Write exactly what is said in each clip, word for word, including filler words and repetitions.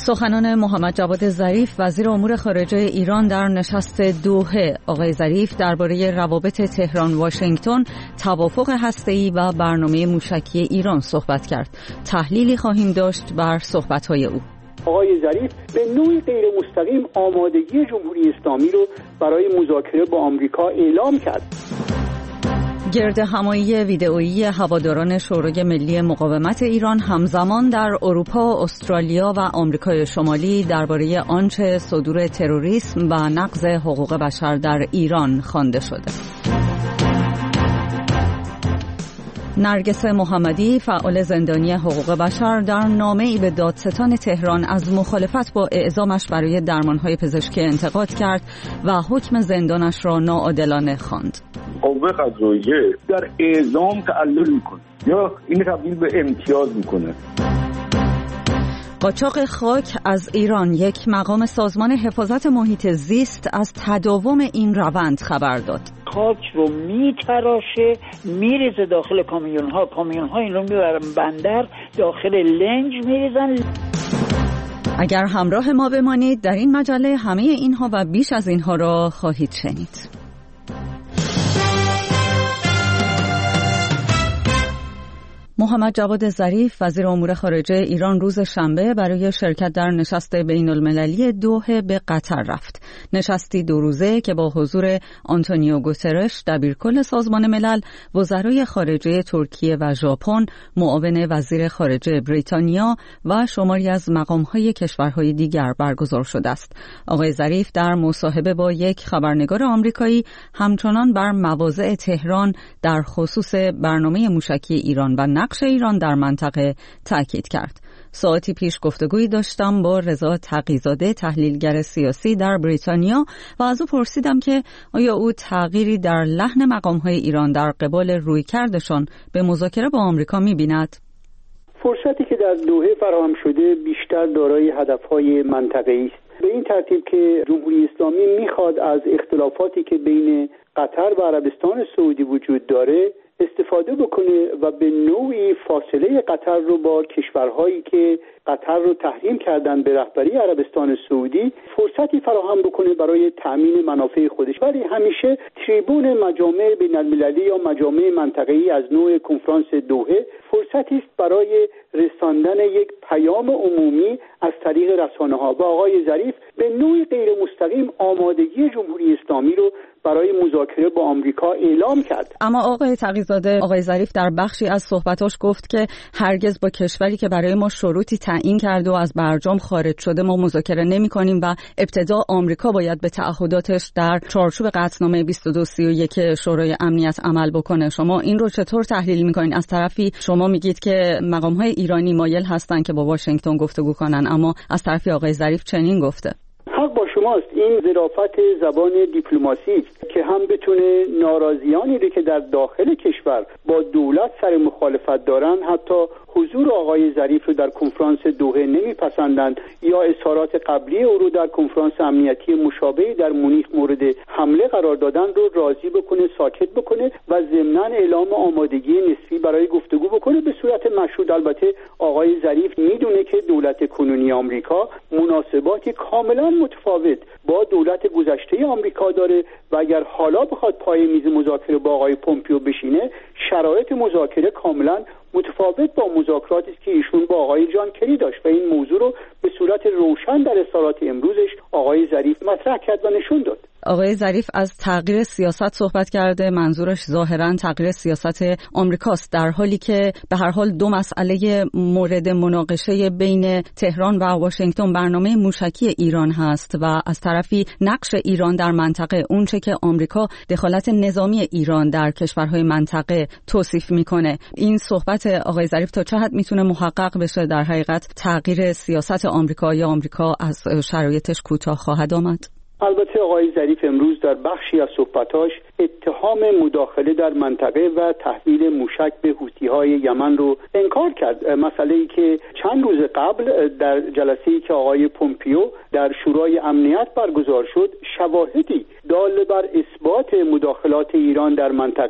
سخنان محمد جواد ظریف وزیر امور خارجه ایران در نشست دوحه. آقای ظریف درباره روابط تهران واشنگتن، توافق هسته‌ای و برنامه موشکی ایران صحبت کرد. تحلیلی خواهیم داشت بر صحبت‌های او. آقای ظریف به نوعی غیر مستقیم آمادگی جمهوری اسلامی رو برای مذاکره با آمریکا اعلام کرد. گرد همایی ویدئویی هواداران شورای ملی مقاومت ایران همزمان در اروپا، استرالیا و آمریکای شمالی درباره آنچه صدور تروریسم و نقض حقوق بشر در ایران خوانده شده. نرگس محمدی، فعال زندانی حقوق بشر، در نامه‌ای به دادستان تهران از مخالفت با اعزامش برای درمانهای پزشکی انتقاد کرد و حکم زندانش را ناعادلانه خواند. قوه قضاییه در اعزام تعلل میکنه یا این تبدیل به امتیاز میکنه. قاچاق خاک از ایران. یک مقام سازمان حفاظت محیط زیست از تداوم این روند خبر داد. خاک رو میتراشه، میریزه داخل کامیون ها، کامیون ها این رو میبرن بندر، داخل لنج میریزن. اگر همراه ما بمانید در این مجله همه اینها و بیش از اینها را خواهید شنید. محمد جواد ظریف وزیر امور خارجه ایران روز شنبه برای شرکت در نشست بین المللی دوحه به قطر رفت. نشستی دو روزه که با حضور آنتونیو گوترش دبیرکل سازمان ملل، وزرای خارجه ترکیه و ژاپن، معاون وزیر خارجه بریتانیا و شماری از مقام‌های کشورهای دیگر برگزار شده است. آقای ظریف در مصاحبه با یک خبرنگار آمریکایی همچنان بر مواضع تهران در خصوص برنامه موشکی ایران و نقش ایران در منطقه تاکید کرد. ساعتی پیش گفتگویی داشتم با رضا تقی‌زاده، تحلیلگر سیاسی در بریتانیا، و از او پرسیدم که آیا او تغییری در لحن مقام‌های ایران در قبال رویکردشان به مذاکره با آمریکا می‌بیند؟ فرصتی که در دوحه فراهم شده بیشتر دارای هدف‌های منطقه‌ای است. به این ترتیب که جمهوری اسلامی می‌خواد از اختلافاتی که بین قطر و عربستان سعودی وجود داره استفاده بکنه و به نوعی فاصله قطر رو با کشورهایی که قطر رو تحریم کردن به رهبری عربستان سعودی فرصتی فراهم بکنه برای تأمین منافع خودش. ولی همیشه تریبون مجامع بین المللی یا مجامع منطقه‌ای از نوع کنفرانس دوحه فرصتی است برای رساندن یک پیام عمومی از طریق رسانه‌ها. و آقای ظریف به نوعی غیر مستقیم آمادگی جمهوری اسلامی رو برای مذاکره با آمریکا اعلام کرد. اما آقای تقی‌زاده، آقای ظریف در بخشی از صحبتاش گفت که هرگز با کشوری که برای ما شروطی تعیین کرده و از برجام خارج شده ما مذاکره نمی‌کنیم و ابتدا آمریکا باید به تعهداتش در چارچوب قطعنامه بیست و دو سی و یک شورای امنیت عمل بکنه. شما این رو چطور تحلیل می‌کنین؟ از طرفی شما میگید که مقام‌های ایرانی مایل هستن که با واشنگتن گفتگو کنن، اما از طرفی آقای ظریف چنین گفته. حق با شماست. این ظرافت زبان دیپلماسی که هم بتونه ناراضیانی رو که در داخل کشور با دولت سر مخالفت دارن، حتی حضور آقای ظریف رو در کنفرانس دوحه نمیپسندند یا اظهارات قبلی او رو در کنفرانس امنیتی مشابهی در مونیخ مورد حمله قرار دادن رو راضی بکنه، ساکت بکنه و ضمناً اعلام آمادگی نسبی برای گفتگو بکنه به صورت مشروط. البته آقای ظریف میدونه که دولت کنونی آمریکا مناسباتی کاملا متفاوت با دولت گذشته آمریکا داره و اگر حالا بخواد پای میز مذاکره با آقای پومپیو بشینه، شرایط مذاکره کاملا متفاوت با مذاکراتی است که ایشون با آقای جان کری داشت و این موضوع رو به صورت روشن در اظهارات امروزش آقای ظریف مطرح کرد و نشون داد. آقای ظریف از تغییر سیاست صحبت کرده، منظورش ظاهراً تغییر سیاست آمریکاست، در حالی که به هر حال دو مسئله مورد مناقشه بین تهران و واشنگتن برنامه موشکی ایران هست و از طرفی نقش ایران در منطقه، اونچه که آمریکا دخالت نظامی ایران در کشورهای منطقه توصیف میکنه. این صحبت آقای ظریف تا چه حد میتونه محقق بشه؟ در حقیقت تغییر سیاست آمریکا یا آمریکا از شرایطش کوتاه خواهد آمد؟ البته آقای ظریف امروز در بخشی از صحبتاش اتهام مداخله در منطقه و تحویل موشک به حوثی‌های یمن رو انکار کرد. مسئله‌ای که چند روز قبل در جلسه‌ای که آقای پومپیو در شورای امنیت برگزار شد، شواهدی دال بر اثبات مداخلات ایران در منطقه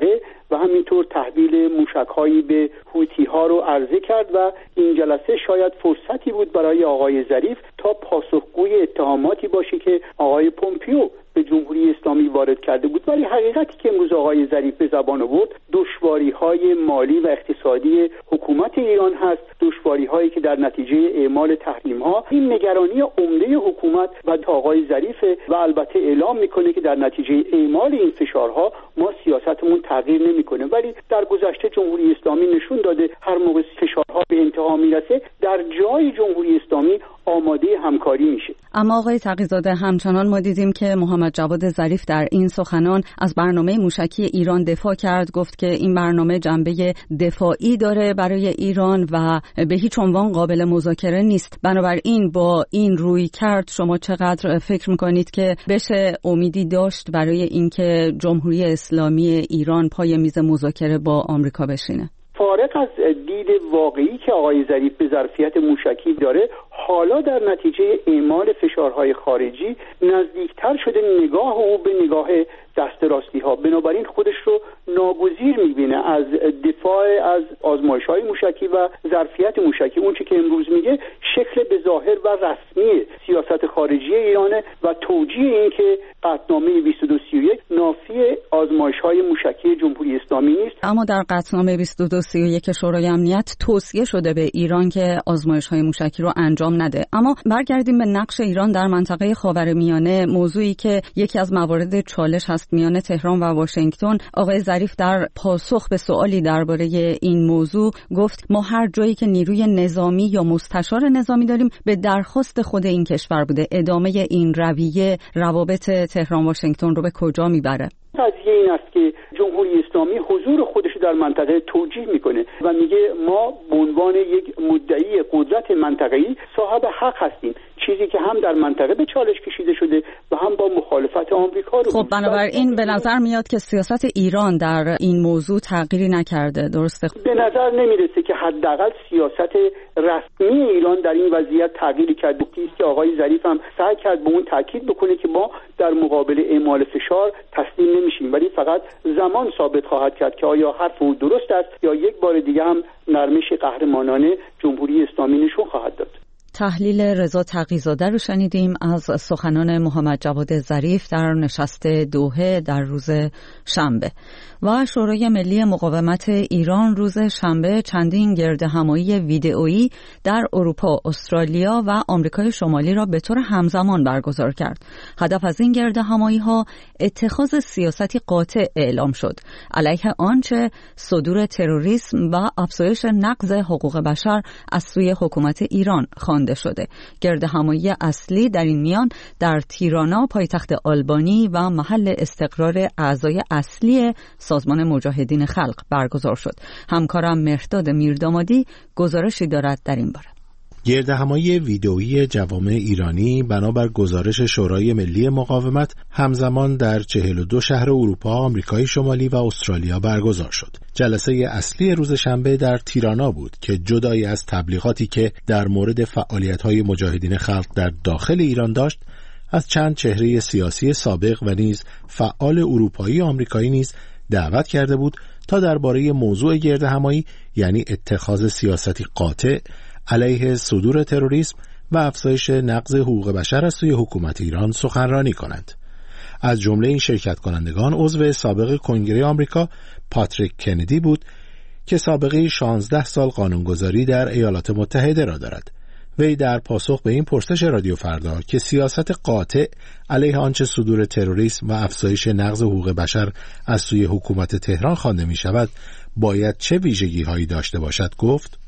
و همینطور تحویل موشک‌هایی به حوثی‌ها رو عرضه کرد و این جلسه شاید فرصتی بود برای آقای ظریف تا پاسخگوی اتهاماتی باشه که آقای پومپیو به جمهوری اسلامی وارد کرده بود. ولی حقیقتی که امروز آقای ظریف به زبان آورد دشواری‌های مالی و اقتصادی حکومت ایران هست، دشواری‌هایی که در نتیجه اعمال تحریم‌ها. این نگرانی عمده حکومت و آقای ظریف و البته اعلام میکنه که در نتیجه اعمال این فشارها ما سیاستمون تغییر نمیکنه. ولی در گذشته جمهوری اسلامی نشون داده هر موقع فشارها به انتها میرسه در جای جمهوری اسلامی آماده همکاری میشه. اما آقای تقی‌زاده همچنان ما دیدیم که محمد جواد ظریف در این سخنان از برنامه موشکی ایران دفاع کرد، گفت که این برنامه جنبه دفاعی داره برای ایران و به هیچ عنوان قابل مذاکره نیست. بنابراین با این روی کرد شما چقدر فکر میکنید که بشه امیدی داشت برای اینکه جمهوری اسلامی ایران پای میز مذاکره با آمریکا بشینه؟ فارغ از دید واقعی که آقای ظریف به ظرفیت موشکی داره، حالا در نتیجه اعمال فشارهای خارجی نزدیکتر شده نگاه او به نگاه دست راستی ها. بنابراین خودش رو ناگزیر میبینه از دفاع از آزمایش‌های موشکی و ظرفیت موشکی. اون چی که امروز میگه شکل به ظاهر و رسمی سیاست خارجی ایرانه و توجیه این که قطعنامه بیست و دو سی و یک نافی آزمایش‌های موشکی جمهوری اسلامی نیست. اما در قطعنامه بیست و دو سی و یک شورای امنیت توصیه شده به ایران که آزمایش‌های موشکی رو انجام نده. اما برگردیم به نقش ایران در منطقه خاورمیانه، موضوعی که یکی از موارد چالش هست میان تهران و واشنگتن. آقای ظریف در پاسخ به سوالی درباره این موضوع گفت ما هر جایی که نیروی نظامی یا مستشار نظامی داریم به درخواست خود این کشور بوده. ادامه این رویه روابط تهران واشنگتن رو به کجا میبره؟ قضیه این است که جمهوری اسلامی حضور خودش در منطقه توجیه میکنه و میگه ما به عنوان یک مدعی قدرت منطقه‌ای صاحب حق هستیم، چیزی که هم در منطقه به چالش کشیده شده و هم با مخالفت آمریکا رو. خب بنابراین به نظر میاد که سیاست ایران در این موضوع تغییری نکرده، درسته؟ به نظر نمیرسه که حداقل سیاست رسمی ایران در این وضعیت تغییری کرده. است که آقای ظریف هم سعی کرد به اون تاکید بکنه که ما در مقابل اعمال فشار تسلیم نمیشیم، ولی فقط زمان ثابت خواهد کرد که آیا حرف او درست است یا یک بار دیگه هم نرمش قهرمانانه جمهوری اسلامی نشون خواهد داد. تحلیل رضا تقی‌زاده رو شنیدیم از سخنان محمد جواد ظریف در نشست دوحه در روز شنبه. و شورای ملی مقاومت ایران روز شنبه چندین گردهمایی ویدئویی در اروپا، استرالیا و آمریکای شمالی را به طور همزمان برگزار کرد. هدف از این گردهمایی‌ها اتخاذ سیاستی قاطع اعلام شد علیه آنچه صدور تروریسم و افزایش نقض حقوق بشر از سوی حکومت ایران خوانده شده. گردهمایی اصلی در این میان در تیرانا، پایتخت آلبانی و محل استقرار اعضای اصلی سازمان مجاهدین خلق برگزار شد. همکارم مهرداد میردامادی گزارشی دارد در این باره. گردهمایی ویدئویی جوامع ایرانی بنابر گزارش شورای ملی مقاومت همزمان در چهل و دو شهر اروپا، آمریکای شمالی و استرالیا برگزار شد. جلسه اصلی روز شنبه در تیرانا بود که جدای از تبلیغاتی که در مورد فعالیت‌های مجاهدین خلق در داخل ایران داشت، از چند چهره سیاسی سابق و نیز فعال اروپایی و آمریکایی نیز دعوت کرده بود تا درباره موضوع گردهمایی، یعنی اتخاذ سیاستی قاطع علیه صدور تروریسم و افزایش نقض حقوق بشر از سوی حکومت ایران سخنرانی کنند. از جمله این شرکت کنندگان عضو سابق کنگره آمریکا پاتریک کندی بود که سابقه شانزده سال قانونگذاری در ایالات متحده را دارد. وی در پاسخ به این پرسش رادیو فردا که سیاست قاطع علیه آنچه صدور تروریسم و افزایش نقض حقوق بشر از سوی حکومت تهران خوانده می شود باید چه ویژگی هایی داشته باشد گفت: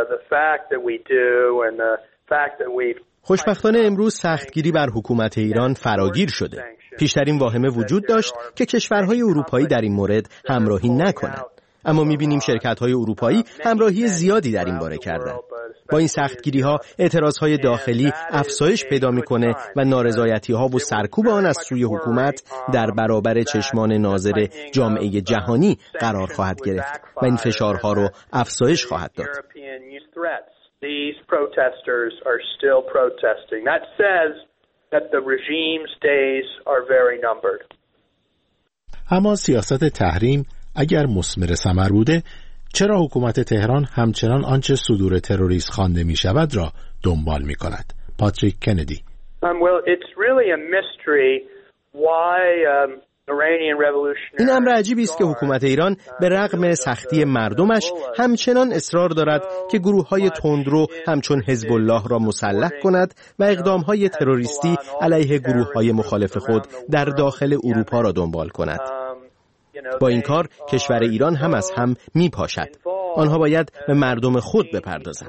خوشبختانه امروز سختگیری بر حکومت ایران فراگیر شده. پیشترین واهمه وجود داشت که کشورهای اروپایی در این مورد همراهی نکنند، اما می‌بینیم شرکت‌های اروپایی همراهی زیادی در این باره کردند. با این سختگیری‌ها اعتراضهای داخلی افزایش پیدا می‌کنه و نارضایتی‌ها و سرکوب آن از سوی حکومت در برابر چشمان ناظر جامعه جهانی قرار خواهد گرفت و این فشارها رو افزایش خواهد داد. These protesters are still protesting. That says that the regime's days are very numbered. اما سیاست تحریم اگر مثمر ثمر بوده، چرا حکومت تهران همچنان آنچه صدور تروریست خوانده می شود را دنبال می کند؟ پاتریک کندی. Um, well, it's really a mystery why um, Iranian revolutionary این امر عجیبی است که حکومت ایران به رغم سختی مردمش همچنان اصرار دارد که گروه‌های تندرو همچون حزب الله را مسلح کند و اقدام‌های تروریستی علیه گروه‌های مخالف خود در داخل اروپا را دنبال کند. با این کار کشور ایران هم از هم میپاشد. آنها باید به مردم خود بپردازند.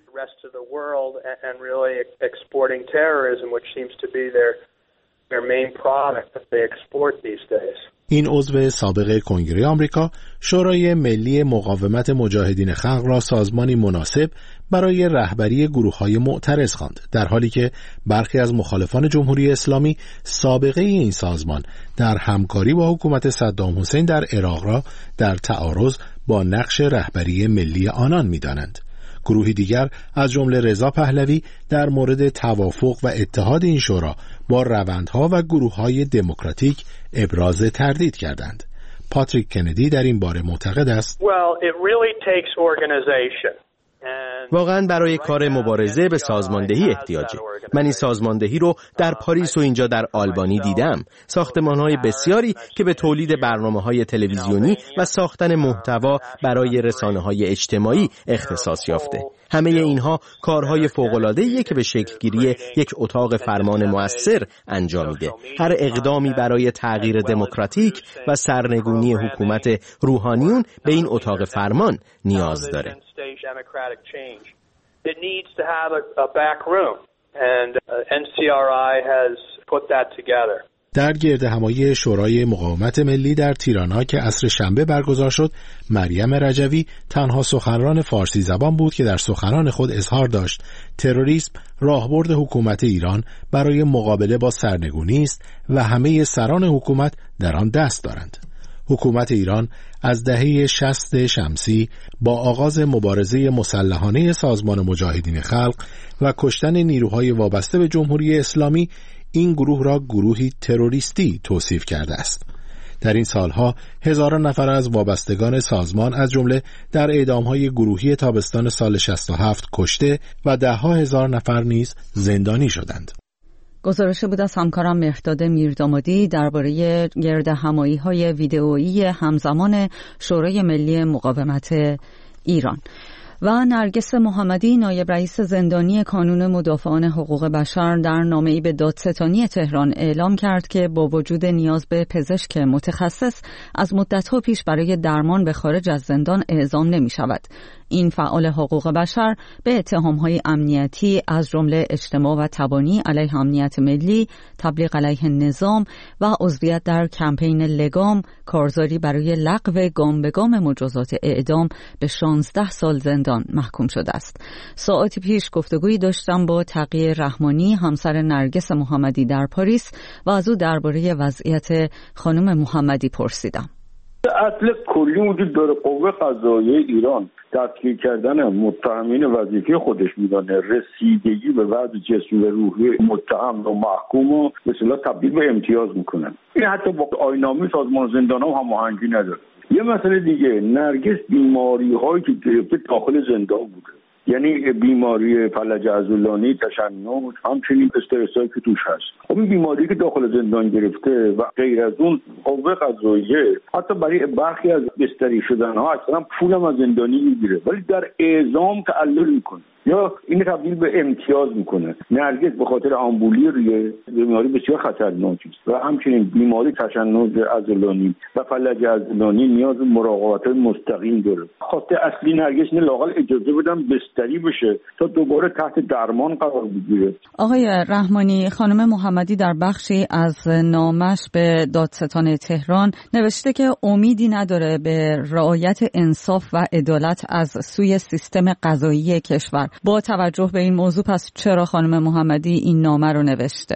این عضو سابق کنگره آمریکا شورای ملی مقاومت مجاهدین خلق را سازمانی مناسب برای رهبری گروه‌های معترض خواند، در حالی که برخی از مخالفان جمهوری اسلامی سابقه این سازمان در همکاری با حکومت صدام حسین در عراق را در تعارض با نقش رهبری ملی آنان می‌دانند. گروهی دیگر از جمله رضا پهلوی در مورد توافق و اتحاد این شورا با روندها و گروه‌های دموکراتیک ابراز تردید کردند. پاتریک کندی در این باره معتقد است well, it really takes organization. واقعا برای کار مبارزه به سازماندهی احتیاجه. من این سازماندهی رو در پاریس و اینجا در آلبانی دیدم. ساختمان‌های بسیاری که به تولید برنامه‌های تلویزیونی و ساختن محتوا برای رسانه‌های اجتماعی اختصاص یافته. همه اینها کارهای فوق‌العاده‌ایه که به شکل‌گیری یک اتاق فرمان مؤثر انجام میده. هر اقدامی برای تغییر دموکراتیک و سرنگونی حکومت روحانیون به این اتاق فرمان نیاز داره. Democratic change. It needs to have a, a back room, and uh, N C R I has put that together. در گردهمایی شورای مقاومت ملی در تیرانا که عصر شنبه برگزار شد، مریم رجوی تنها سخنران فارسی زبان بود که در سخنان خود اظهار داشت تروریسم راهبرد حکومت ایران برای مقابله با سرنگونی است و همه سران حکومت در آن دست دارند. حکومت ایران از دهه شصت شمسی با آغاز مبارزه مسلحانه سازمان مجاهدین خلق و کشتن نیروهای وابسته به جمهوری اسلامی این گروه را گروهی تروریستی توصیف کرده است. در این سالها هزاران نفر از وابستگان سازمان از جمله در اعدامهای گروهی تابستان سال شصت و هفت کشته و دهها هزار نفر نیز زندانی شدند. گزارش بود از همکارم مهرداد میردامادی درباره گردهمایی‌های ویدئویی همزمان شورای ملی مقاومت ایران. و نرگس محمدی نایب رئیس زندانی کانون مدافعان حقوق بشر در نامه‌ای به دادستانی تهران اعلام کرد که با وجود نیاز به پزشک متخصص از مدت‌ها پیش برای درمان به خارج از زندان اعزام نمی‌شود. این فعال حقوق بشر به اتهام‌های امنیتی از جمله اجتماع و تبانی علیه امنیت ملی، تبلیغ علیه نظام و عضویت در کمپین لگام، کارزاری برای لغو گام به گام مجازات اعدام به شانزده سال زندان محکوم شده است. ساعتی پیش گفتگویی داشتم با تقی رحمانی، همسر نرگس محمدی در پاریس و از او درباره وضعیت خانم محمدی پرسیدم. اصل کلی وجود داره. قوه قضاییه ایران دستگیر کردن متهمین وظیفه خودش میدانه. رسیدگی به وضع جسمی و روحی متهم و محکوم و به اصطلاح تبدیل به امتیاز میکنن. این حتی با آیین‌نامه سازمان زندان‌ها هم هماهنگی نداره. یه مسئله دیگه، نرگس بیماری هایی که گرفته داخل زندان بوده، یعنی بیماری فلج عضلانی، تشنج، همچنین استرسایی که توش هست. خب این بیماری که داخل زندان گرفته و غیر از اون قوه قضاییه حتی برای برخی از بستری شدن ها اصلا پولم از زندانی میگیره، ولی در اعزام تعلل میکنه یا این تبدیل به امتیاز میکنه. نرگس به خاطر آمبولی ریه، بیماری بسیار خطرناکی است و همچنین بیماری تشنج عضلانی و فلج عضلانی نیاز به مراقبت مستقیم داره. خاطر اصلی نرگس نه لااقل اجازه بدم بستری بشه تا دوباره تحت درمان قرار بگیره. آقای رحمانی، خانم محمدی در بخشی از نامش به دادستان تهران نوشته که امیدی نداره به رعایت انصاف و عدالت از سوی سیستم قضایی کشور. با توجه به این موضوع پس چرا خانم محمدی این نامه رو نوشته؟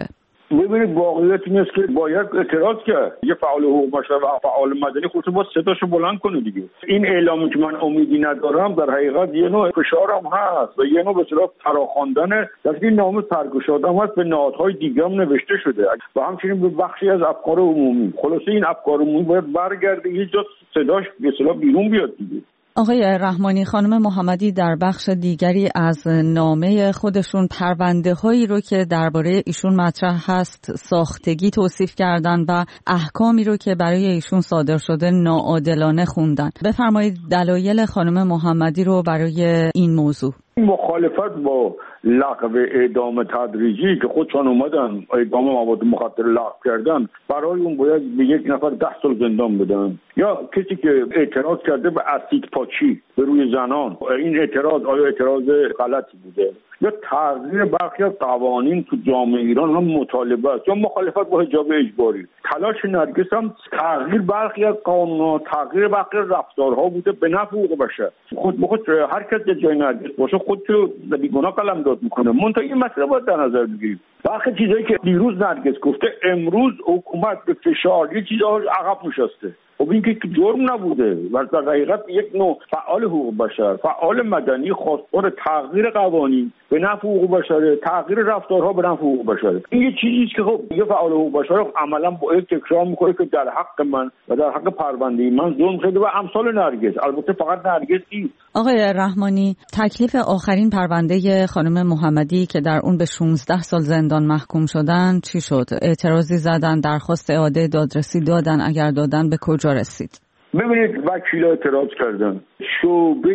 ببینید واقعیت این است که باید اعتراض کرد. یه فعال حقوق بشر و فعال مدنی خودش باید صداشو بلند کنه دیگه. این اعلامی که من امیدی ندارم در حقیقت یه نوع فشارم هست و یه نوع به اصطلاح فراخواندن در این نامه سرگشاده هم هست، به نهادهای دیگه هم نوشته شده و همچنین به بخشی از افکار عمومی. خلاصه این افکار عمومی باید برگرده یه جا صداش به اصطلاح بیرون بیاد دیگه. آقای رحمانی، خانم محمدی در بخش دیگری از نامه خودشون پرونده هایی رو که درباره ایشون مطرح هست ساختگی توصیف کردن و احکامی رو که برای ایشون صادر شده ناعادلانه خوندن. بفرمایید دلایل خانم محمدی رو برای این موضوع. مخالفت با لغو اعدام تدریجی که خودشان اومدن اعدام مواد مخدر لغو کردن، برای اون باید به یک نفر ده سال زندان بدن. یا کسی که اعتراض کرده به اسید پاچی به روی زنان، این اعتراض آیا اعتراض غلطی بوده؟ یا تغییر برخی از قوانین تو جامعه ایران هم مطالبه است، یا مخالفت با حجاب اجباری. تلاش نرگس هم تغییر برخی از قانون‌ها، تغییر برخی از رفتارها بوده به نفع حقوق بشر. خود به خود هر کس جای نرگس باشه خودشو بیگناه قلمداد میکنه. منتها این مسئله باید در نظر بگیریم. برخی چیزایی که دیروز نرگس گفته امروز حکومت به فشار یه چیزا عقب نشسته. خب این که جرم نبوده و در حقیقت یک نوع فعال حقوق بشر، فعال مدنی خواستار تغییر قوانین به نفع حقوق بشر، تغییر رفتارها به نفع حقوق بشر. این یه چیزیه که خب یه فعال حقوق بشر عملا با یک تکرار میکنه که در حق من و در حق پرونده من ظلم شده و امثال نرگس. البته فقط نرگس نیست. آقای رحمانی، تکلیف آخرین پرونده خانم محمدی که در اون به شانزده سال زندان محکوم شدن چی شد؟ اعتراضی زدن، درخواست اعاده دادرسی دادن، اگر دادن به کجا رسید؟ ببینید وکیلا اعتراض کردن. شعبه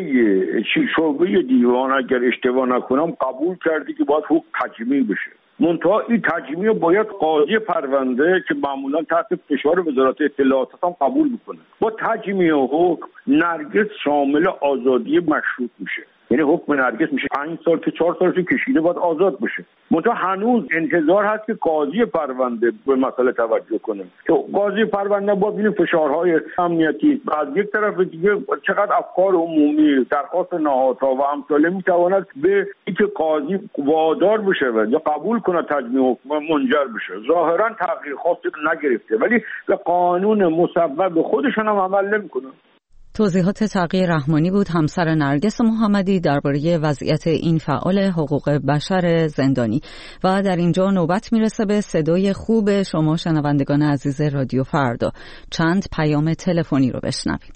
شعبه دیوان اگر اشتباه نکنم قبول کرده که باید حکم تجمیع بشه. منتها این تجمیع باید قاضی پرونده که معمولا تحت فشار وزارت اطلاعات هم قبول میکنه. با تجمیع حکم نرگس شامل آزادی مشروط میشه. یعنی حکم نرگس میشه پنج سال که چهار سالش کشیده باید آزاد بشه. منتها هنوز انتظار هست که قاضی پرونده به مسئله توجه کنه. که قاضی پرونده باید ببینیم فشارهای امنیتی و از یک طرف دیگه چقدر افکار عمومی، درخواست نهادها و امثاله میتواند به اینکه قاضی وادار بشه و یا قبول کنه تجمیع حکم منجر بشه. ظاهرا تغییر خاصی نگرفته ولی به قانون مصوب خودشون هم عمل نمیکنه. توضیحات تقی رحمانی بود، همسر نرگس محمدی، درباره وضعیت این فعال حقوق بشر زندانی. و در اینجا نوبت میرسه به صدای خوب شما شنوندگان عزیز رادیو فردا. چند پیام تلفنی رو بشنویم.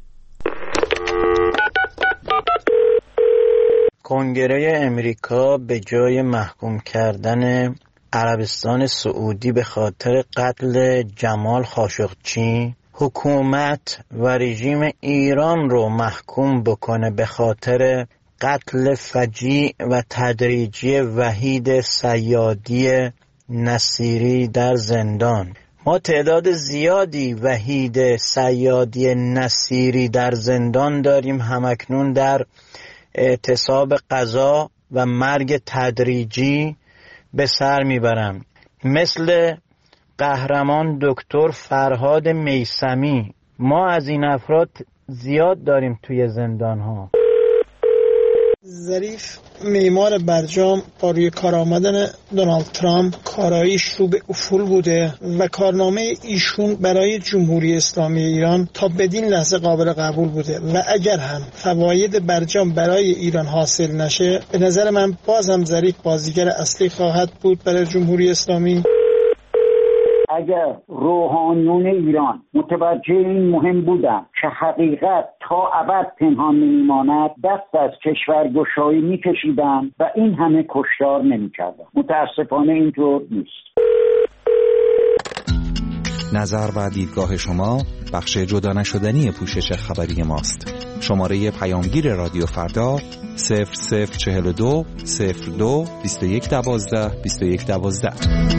کنگره امریکا به جای محکوم کردن عربستان سعودی به خاطر قتل جمال خاشقچی، حکومت و رژیم ایران رو محکوم بکنه به خاطر قتل فجیع و تدریجی وحید صیادی نصیری در زندان. ما تعداد زیادی وحید صیادی نصیری در زندان داریم همکنون در اعتصاب قضا و مرگ تدریجی به سر میبرم، مثل قهرمان دکتر فرهاد میثمی. ما از این افراد زیاد داریم توی زندان ها. ظریف معمار برجام با روی کار آمدن دونالد ترامپ کاراییش رو به افول بوده و کارنامه ایشون برای جمهوری اسلامی ایران تا بدین لحظه قابل قبول بوده و اگر هم فواید برجام برای ایران حاصل نشه به نظر من باز هم ظریف بازیگر اصلی خواهد بود برای جمهوری اسلامی. اگر روحانیون ایران متوجه این مهم بودن که حقیقت تا ابد پنهان نمیماند، دست از کشورگشایی میکشیدن و این همه کشتار نمیکردن. متاسفانه اینطور نیست. نظر و دیدگاه شما بخش جدا نشدنی پوشش خبری ماست. شماره پیامگیر رادیو فردا صفر صفر چهل و دو صفر دو بیست و یک دوازده بیست و یک دوازده.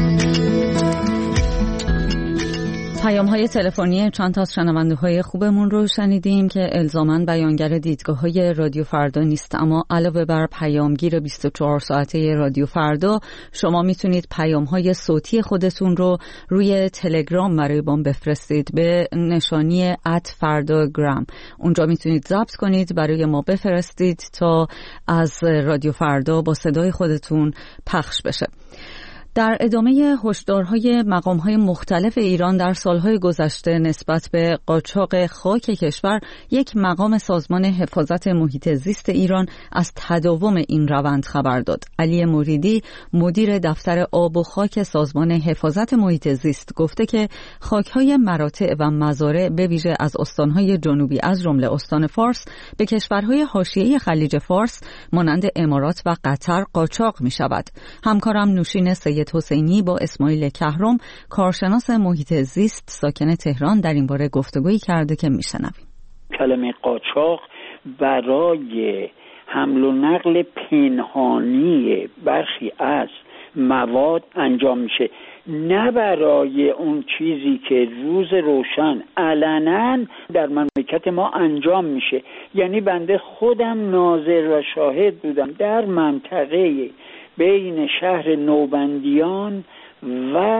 پیام های تلفنی چند تا از شنونده های خوبمون رو شنیدیم که الزاماً بیانگر دیدگاه های رادیو فردا نیست، اما علاوه بر پیامگیر بیست و چهار ساعته رادیو فردا شما میتونید پیام های صوتی خودتون رو روی تلگرام برای ما بفرستید به نشانی ات فرداگرام. اونجا میتونید ضبط کنید برای ما بفرستید تا از رادیو فردا با صدای خودتون پخش بشه. در ادامه هشدارهای مقام‌های مختلف ایران در سالهای گذشته نسبت به قاچاق خاک کشور، یک مقام سازمان حفاظت محیط زیست ایران از تداوم این روند خبر داد. علی مریدی، مدیر دفتر آب و خاک سازمان حفاظت محیط زیست، گفته که خاک‌های مراتع و مزارع به ویژه از استان‌های جنوبی از جمله استان فارس به کشورهای حاشیه‌ای خلیج فارس مانند امارات و قطر قاچاق می‌شود. همکارم نوشین سید حسینی با اسماعیل کهرم، کارشناس محیط زیست ساکن تهران، در این باره گفتگویی کرده که میشنویم. کلمه قاچاق برای حمل و نقل پنهانی برخی از مواد انجام میشه، نه برای اون چیزی که روز روشن علنا در مملکت ما انجام میشه. یعنی بنده خودم ناظر و شاهد بودم در منطقه بین شهر نوبندیان و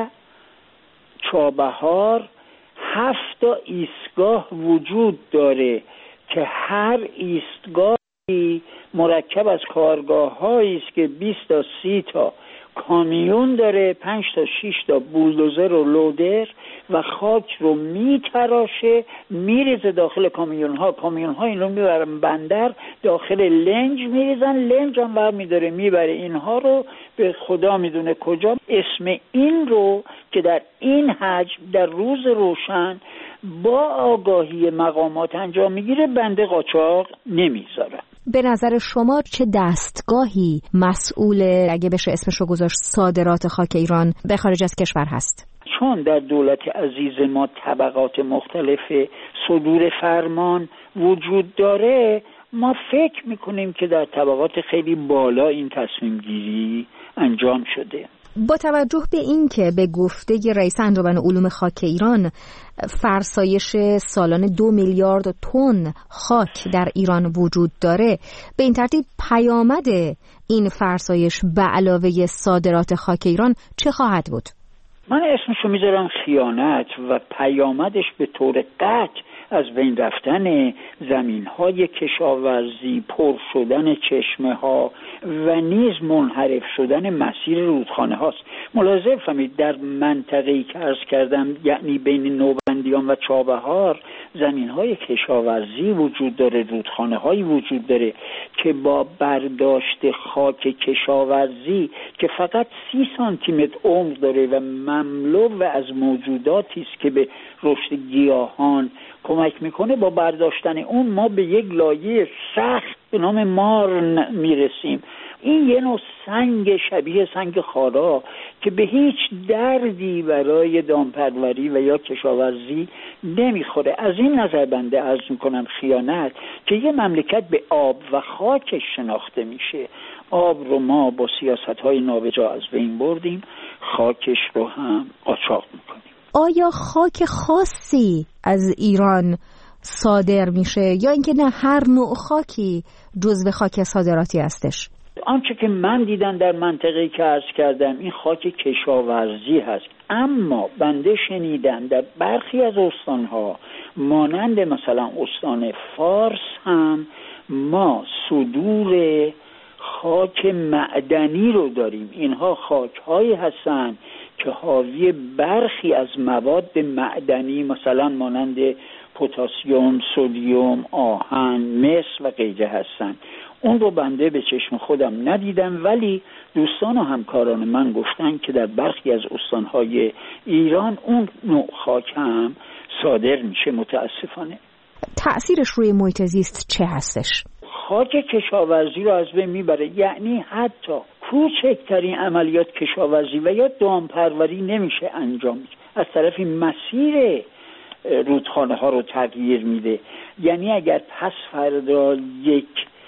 چابهار هفت تا ایستگاه وجود داره که هر ایستگاهی مرکب از کارگاه‌هایی است که بیست تا سی تا کامیون داره، پنج تا شش تا بولدوزر و لودر و خاک رو میتراشه میریزه داخل کامیون ها. کامیون ها این رو میبرن بندر، داخل لنج میریزن، لنج هم برمیداره میبره اینها رو به خدا میدونه کجا. اسم این رو که در این حجم در روز روشن با آگاهی مقامات انجام میگیره بنده قاچاق نمیذارم. به نظر شما چه دستگاهی مسئول، اگه بشه اسمش رو گذاشت، صادرات خاک ایران به خارج از کشور هست؟ چون در دولت عزیز ما طبقات مختلف صدور فرمان وجود داره، ما فکر میکنیم که در طبقات خیلی بالا این تصمیم گیری انجام شده. با توجه به این که به گفته رئیس انجمن علوم خاک ایران فرسایش سالانه دو میلیارد تن خاک در ایران وجود داره، به این ترتیب پیامد این فرسایش به علاوه صادرات خاک ایران چه خواهد بود؟ من اسمشو میذارم خیانت و پیامدش به طور قطع از بین رفتن زمین‌های کشاورزی، پر شدن چشمه‌ها و نیز منحرف شدن مسیر رودخانه هاست. ملاحظه فرمایید در منطقه‌ای که عرض کردم، یعنی بین نوبندیان و چابهار، زمین‌های کشاورزی وجود داره، رودخانه‌هایی وجود داره که با برداشت خاک کشاورزی که فقط سی سانتی متر عمق داره و مملو از موجوداتی است که به رشد گیاهان کمک میکنه، با برداشتن اون ما به یک لایه سخت به نام مار میرسیم. این یه نوع سنگ شبیه سنگ خارا که به هیچ دردی برای دامپروری و یا کشاورزی نمیخوره. از این نظر بنده عرض میکنم خیانت که یه مملکت به آب و خاکش شناخته میشه. آب رو ما با سیاست‌های نابجا از بین بردیم، خاکش رو هم قاچاق میکنیم. آیا خاک خاصی از ایران صادر میشه یا اینکه نه هر نوع خاکی جزو خاک صادراتی هستش؟ آنچه که من دیدم در منطقه‌ای که عرض کردم این خاک کشاورزی هست، اما بنده شنیدم در برخی از استانها مانند مثلا استان فارس هم ما صدور خاک معدنی رو داریم. اینها خاک‌هایی هستند که حاوی برخی از مواد معدنی مثلا مانند پتاسیم، سدیم، آهن، مس و غیره هستند. اون رو بنده به چشم خودم ندیدم، ولی دوستان و همکاران من گفتن که در برخی از استانهای ایران اون نوع خاک هم صادر میشه. متاسفانه تأثیرش روی محیط زیست چه هستش؟ خاک کشاورزی رو از بین میبره، یعنی حتی کوچکترین عملیات کشاورزی و یا دامپروری نمیشه انجام از طرف مسیر رودخانه ها رو تغییر میده. یعنی اگر پس فردا یک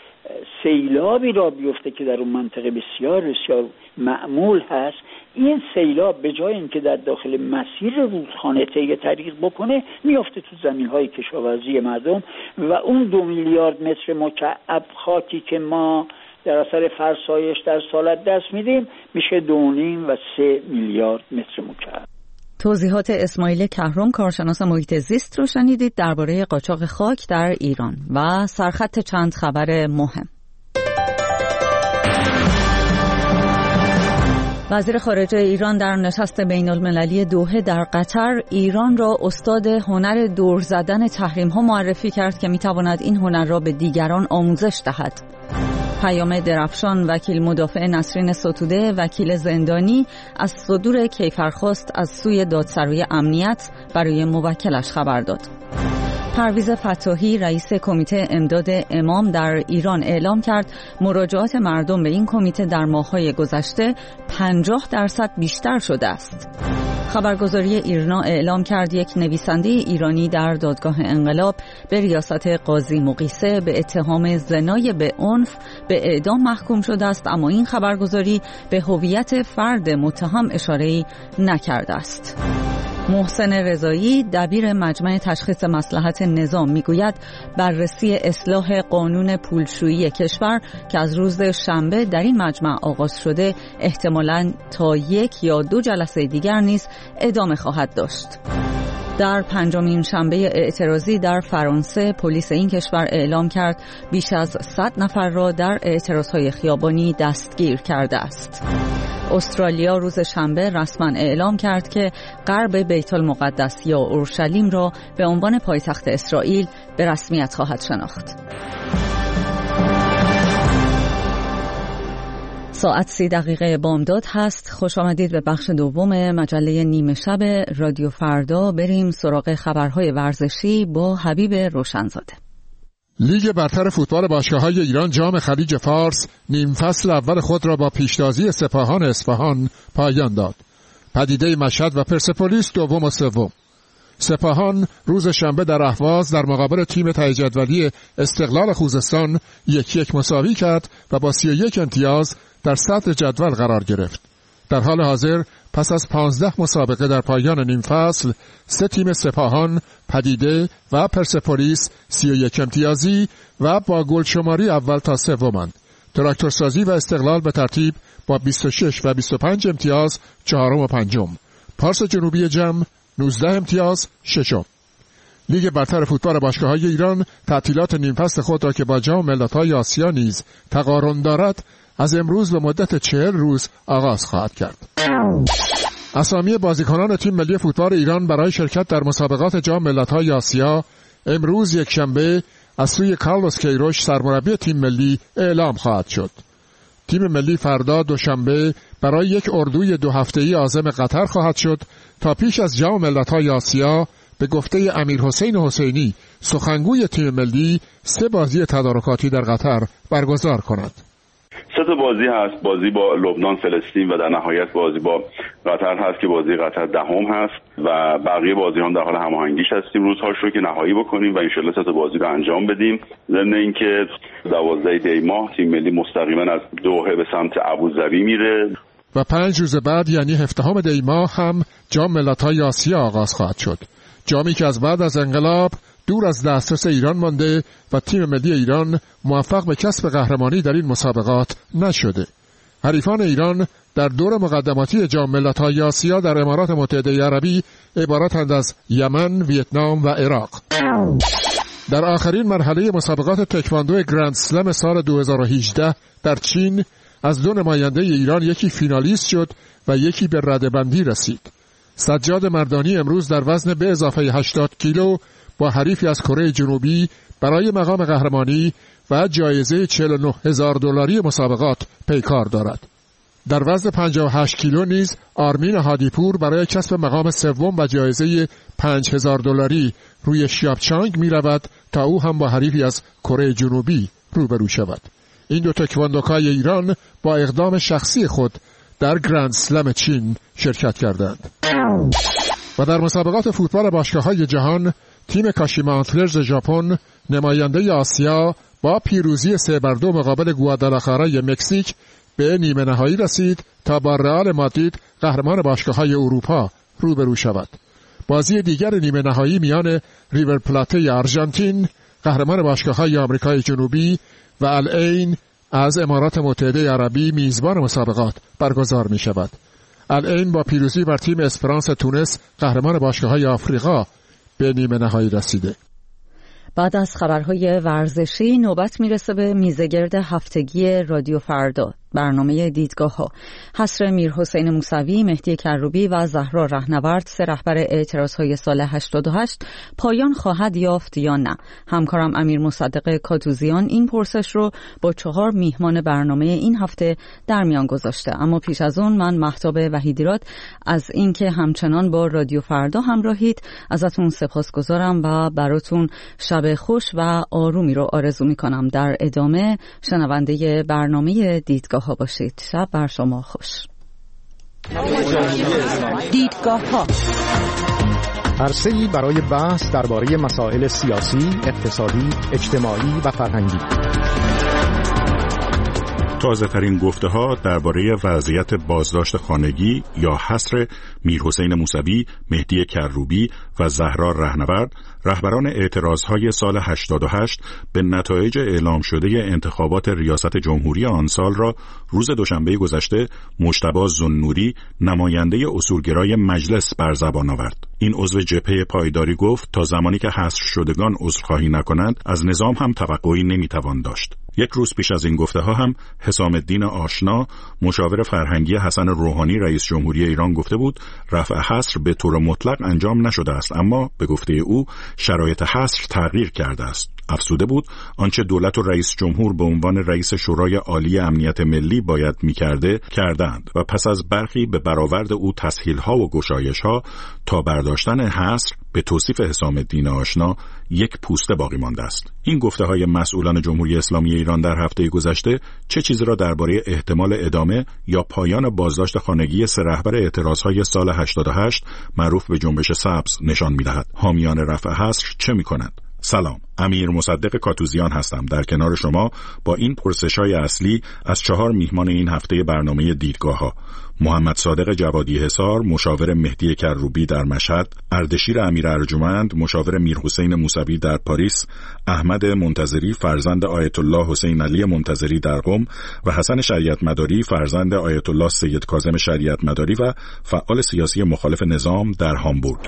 سیلابی را بیفته که در اون منطقه بسیار بسیار معمول هست، این سیلاب به جای اینکه در داخل مسیر رودخانه طی طریق بکنه میفته تو زمین‌های کشاورزی مردم و اون دو میلیارد متر مکعب خاکی که ما در اثر فرسایش در سال دست میدیم میشه دو نیم و سه میلیارد متر مکعب. توضیحات اسماعیل کهرم، کارشناس محیط زیست رو شنیدید درباره قاچاق خاک در ایران و سرخط چند خبر مهم. وزیر خارجه ایران در نشست بین المللی دوحه در قطر ایران را استاد هنر دور زدن تحریم ها معرفی کرد که می تواند این هنر را به دیگران آموزش دهد. پیام درفشان وکیل مدافع نسرین ستوده وکیل زندانی از صدور کیفرخواست از سوی دادسرای امنیت برای موکلش خبر داد. پرویز فتاحی رئیس کمیته امداد امام در ایران اعلام کرد مراجعات مردم به این کمیته در ماه‌های گذشته پنجاه درصد بیشتر شده است. خبرگزاری ایرنا اعلام کرد یک نویسنده ایرانی در دادگاه انقلاب به ریاست قاضی مقیسه به اتهام زنای به عنف به اعدام محکوم شده است، اما این خبرگزاری به هویت فرد متهم اشاره‌ای نکرده است. محسن رضایی دبیر مجمع تشخیص مصلحت نظام میگوید بررسی اصلاح قانون پولشویی کشور که از روز شنبه در این مجمع آغاز شده احتمالاً تا یک یا دو جلسه دیگر نیز ادامه خواهد داشت. در پنجمین شنبه اعتراضی در فرانسه پلیس این کشور اعلام کرد بیش از صد نفر را در اعتراضهای خیابانی دستگیر کرده است. استرالیا روز شنبه رسما اعلام کرد که غرب بیت المقدس یا اورشلیم را به عنوان پایتخت اسرائیل به رسمیت خواهد شناخت. ساعت سی دقیقه بامداد هست. خوش آمدید به بخش دوم مجله نیمه شب رادیو فردا. بریم سراغ خبرهای ورزشی با حبیب روشنزاده. لیگ برتر فوتبال باشگاه‌های ایران جام خلیج فارس نیم فصل اول خود را با پیشتازی سپاهان اصفهان پایان داد. پدیده مشهد و پرسپولیس دوم و سوم. سپاهان روز شنبه در اهواز در مقابل تیم ته جدولی استقلال خوزستان یک یک مساوی کرد و با سی و یک امتیاز در صدر جدول قرار گرفت. در حال حاضر پس از پانزده مسابقه در پایان نیم فصل سه تیم سپاهان، پدیده و پرسپولیس سی و یک امتیازی و با گل شماری اول تا سومند. تراکتورسازی و استقلال به ترتیب با بیست و شش و بیست و پنج امتیاز چهارم و پنجم. پارس جنوبی جم نوزده امتیاز ششم. لیگ برتر فوتبال باشگاه‌های ایران تعطیلات نیم فصل خود را که با جام ملت‌های آسیا نیز تقارن دارد از امروز به مدت چهل روز آغاز خواهد کرد. اسامی بازیکنان تیم ملی فوتبال ایران برای شرکت در مسابقات جام ملت‌های آسیا امروز یک شنبه از سوی کارلوس کیروش سرمربی تیم ملی اعلام خواهد شد. تیم ملی فردا دوشنبه برای یک اردوی دو هفته‌ای عازم قطر خواهد شد تا پیش از جام ملت‌های آسیا به گفته امیر حسین حسینی سخنگوی تیم ملی سه بازی تدارکاتی در قطر برگزار کند. سه تا بازی هست، بازی با لبنان، فلسطین و در نهایت بازی با قطر هست که بازی قطر دهم هست و بقیه بازی هم در حال هماهنگیش هستیم روزهاش رو که نهایی بکنیم و انشالله سه تا بازی رو انجام بدیم. ضمن اینکه دوازده دی ماه تیم ملی مستقیما از دوحه به سمت ابوظبی میره و پنج روز بعد یعنی هفدهم دی ماه هم جام ملت‌های آسیا آغاز خواهد شد. جامی که از بعد از انقلاب دور از دسترس ایران مانده و تیم ملی ایران موفق به کسب قهرمانی در این مسابقات نشده. حریفان ایران در دور مقدماتی جام ملت‌های آسیا در امارات متحده عربی عبارتند از یمن، ویتنام و عراق. در آخرین مرحله مسابقات تکواندو گرند اسلم سال دو هزار و هجده در چین از دو نماینده ایران یکی فینالیست شد و یکی به رده‌بندی رسید. سجاد مردانی امروز در وزن به اضافه هشتاد کیلو با حریفی از کره جنوبی برای مقام قهرمانی و جایزه چهل و نه هزار دلاری مسابقات پیکار دارد. در وزن پنجاه و هشت کیلو نیز آرمین هادیپور برای کسب مقام سوم و جایزه پنج هزار دلاری روی شیابچانگ می رود تا او هم با حریفی از کره جنوبی روبرو شود. این دو تکواندوکای ایران با اقدام شخصی خود در گرند اسلم چین شرکت کردند. و در مسابقات فوتبال باشگاه‌های جهان تیم کاشیما آنتلرز ژاپن نماینده آسیا با پیروزی سه بر دو مقابل گوادالاخارای مکزیک به نیمه نهایی رسید تا با رئال مادرید قهرمان باشگاه‌های اروپا روبرو شود. بازی دیگر نیمه نهایی میان ریور پلاته آرژانتین قهرمان باشگاه‌های آمریکای جنوبی و العین از امارات متحده عربی میزبان مسابقات برگزار می شود. العین با پیروزی بر تیم اسپرانس تونس قهرمان باشگاه‌های آفریقا به نیمه نهایی رسیده. بعد از خبرهای ورزشی نوبت میرسه به میزگرد هفتگی رادیو فردا. برنامه دیدگاه ها. حصر میرحسین موسوی، مهدی کروبی و زهرا رهنورد، سه رهبر اعتراض های سال هشتاد و هشت، پایان خواهد یافت یا نه؟ همکارم امیر مصدق کاتوزیان این پرسش رو با چهار میهمان برنامه این هفته در میان گذاشته. اما پیش از اون من مهتاب وحیدیراد از اینکه همچنان با رادیو فردا همراهید ازتون سپاسگزارم و براتون شب خوش و آرومی رو آرزو میکنم. در ادامه شنونده برنامه دیدگاه ها باشید. شب بر شما خوش. دیدگاه ها، عرصه‌ای برای بحث درباره مسائل سیاسی، اقتصادی، اجتماعی و فرهنگی. تازه ترین گفته ها درباره وضعیت بازداشت خانگی یا حصر میرحسین موسوی، مهدی کروبی و زهرا رهنورد، رهبران اعتراضهای سال هشتاد و هشت به نتایج اعلام شده انتخابات ریاست جمهوری آن سال را روز دوشنبه گذشته مجتبی ذوالنوری، نماینده اصولگرای مجلس، بر زبان آورد. این عضو جبهه پایداری گفت تا زمانی که حصر شدگان عذرخواهی نکنند از نظام هم توقعی نمیتوان داشت. یک روز پیش از این گفته ها هم حسام الدین آشنا، مشاور فرهنگی حسن روحانی رئیس جمهوری ایران، گفته بود رفع حصر به طور مطلق انجام نشده است، اما به گفته او شرایط حصر تغییر کرده است. افزوده بود آنچه دولت و رئیس جمهور به عنوان رئیس شورای عالی امنیت ملی باید می‌کرده کردند و پس از برخی به برآورد او تسهیل‌ها و گشایش‌ها تا برداشتن حصر به توصیف حسام الدین آشنا یک پوسته باقی مانده است. این گفته‌های مسئولان جمهوری اسلامی ایران در هفته گذشته چه چیزی را درباره احتمال ادامه یا پایان بازداشت خانگی سه رهبر اعتراضهای سال هشتاد و هشت معروف به جنبش سبز نشان می‌دهد؟ حامیان رفع حصر چه می‌کنند؟ سلام، امیر مصدق کاتوزیان هستم در کنار شما با این پرسش‌های اصلی از چهار میهمان این هفته برنامه دیدگاه‌ها: محمد صادق جوادی حصار، مشاور مهدی کروبی در مشهد، اردشیر امیر ارجمند، مشاور میرحسین موسوی در پاریس، احمد منتظری، فرزند آیت الله حسین علی منتظری در قم و حسن شریعت مداری، فرزند آیت الله سید کاظم شریعت مداری و فعال سیاسی مخالف نظام در هامبورگ.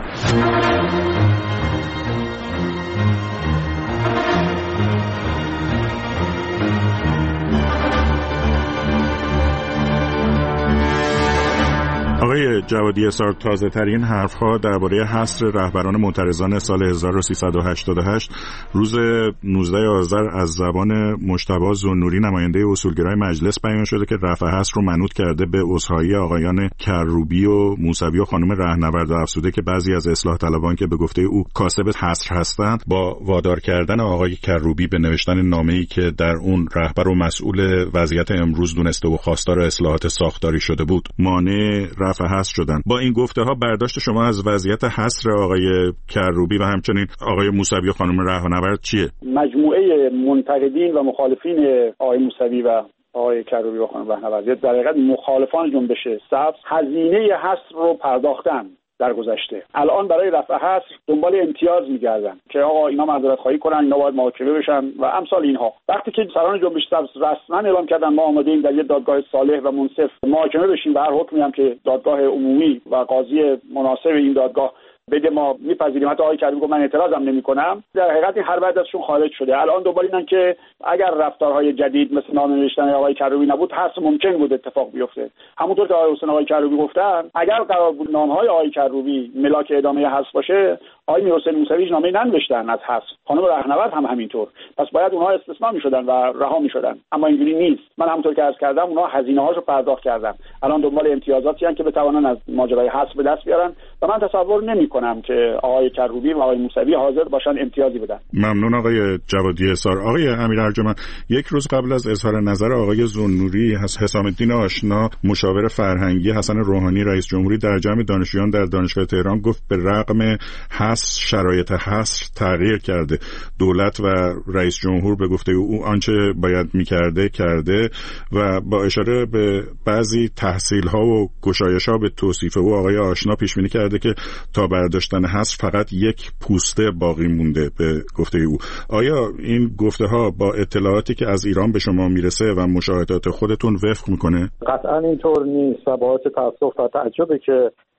آقای جوادی حصار، تازه ترین حرف ها درباره حصر رهبران معترضان سال هزار و سیصد و هشتاد و هشت روز نوزدهم آذر از زبان مجتبی ذوالنوری، نماینده اصولگرای مجلس، بیان شده که رفع حصر رو منوط کرده به عذرخواهی آقایان کروبی و موسوی و خانم رهنورد و افزوده که بعضی از اصلاح طلبان که به گفته او کاسب حصر هستند با وادار کردن آقای کروبی به نوشتن نامه‌ای که در اون رهبر و مسئول وضعیت امروز دونسته و خواستار اصلاحات ساختاری شده بود مانع رفع حصر شدن. با این گفته ها برداشت شما از وضعیت حصر آقای کروبی و همچنین آقای موسوی و خانم رهنورد چیه؟ مجموعه منتقدین و مخالفین آقای موسوی و آقای کروبی و خانم رهنورد، در حقیقت مخالفان جنبش سبز، هزینه حصر رو پرداختن در گذشته. الان برای رفع حصر دنبال امتیاز میگردن که آقا اینا معذرت خواهی کنن، اینا باید محاکمه بشن و امثال اینها. وقتی که سران جنبش سبز رسما اعلام کردن ما آماده ایم در یک دادگاه صالح و منصف محاکمه بشیم و هر حکمی هم که دادگاه عمومی و قاضی مناسب این دادگاه بده ما میپذیریم، حتی آقای کروبی گفت من اعتراضم نمیکنم، در حقیقت هر بعد ازشون خارج شده. الان دنبال اینن که اگر رفتارهای جدید مثل نامه نوشتن آقای کروبی نبود، حصر ممکن بود اتفاق بیفته. همونطور که آقای حسین آقای کروبی گفتن، اگر قرار بود نامه‌های آقای کروبی ملاک ادامه حصر باشه، آقای میرحسین موسوی نامه ننوشتن از حصر، خانم رهنورد هم همینطور، پس باید اونها استثناء میشدن و رها میشدن، اما اینجوری نیست. من همونطور که عرض کردم اونها هزینه‌هاشو پرداخت کردن، الان دنبال امتیازاتی هستن که بتوانن از ماجرای حصر به دست بیارن و من تصور نمی‌کنم که آقای کروبی و آقای موسوی حاضر باشن امتیازی بدن. ممنون آقای جوادی حصار. آقای امیر ارجمند، یک روز قبل از اظهار نظر آقای ذوالنوری، حسام الدین آشنا، مشاور فرهنگی حسن روحانی رئیس جمهوری در جمع دانشجویان در دانشگاه تهران گفت به رغم حصر شرایط حصر تغییر کرده. دولت و رئیس جمهور به گفته او آنچه باید می‌کرده کرده و با اشاره به بعضی تحصیل‌ها و گشایش‌ها به توصیف او آقای آشنا پیش بینی کرده که تا برداشتن حصر فقط یک پوسته باقی مونده به گفته او. آیا این گفته ها با اطلاعاتی که از ایران به شما میرسه و مشاهدات خودتون وفق میکنه؟ قطعا اینطور نیست و باعث تأسف و تعجبه که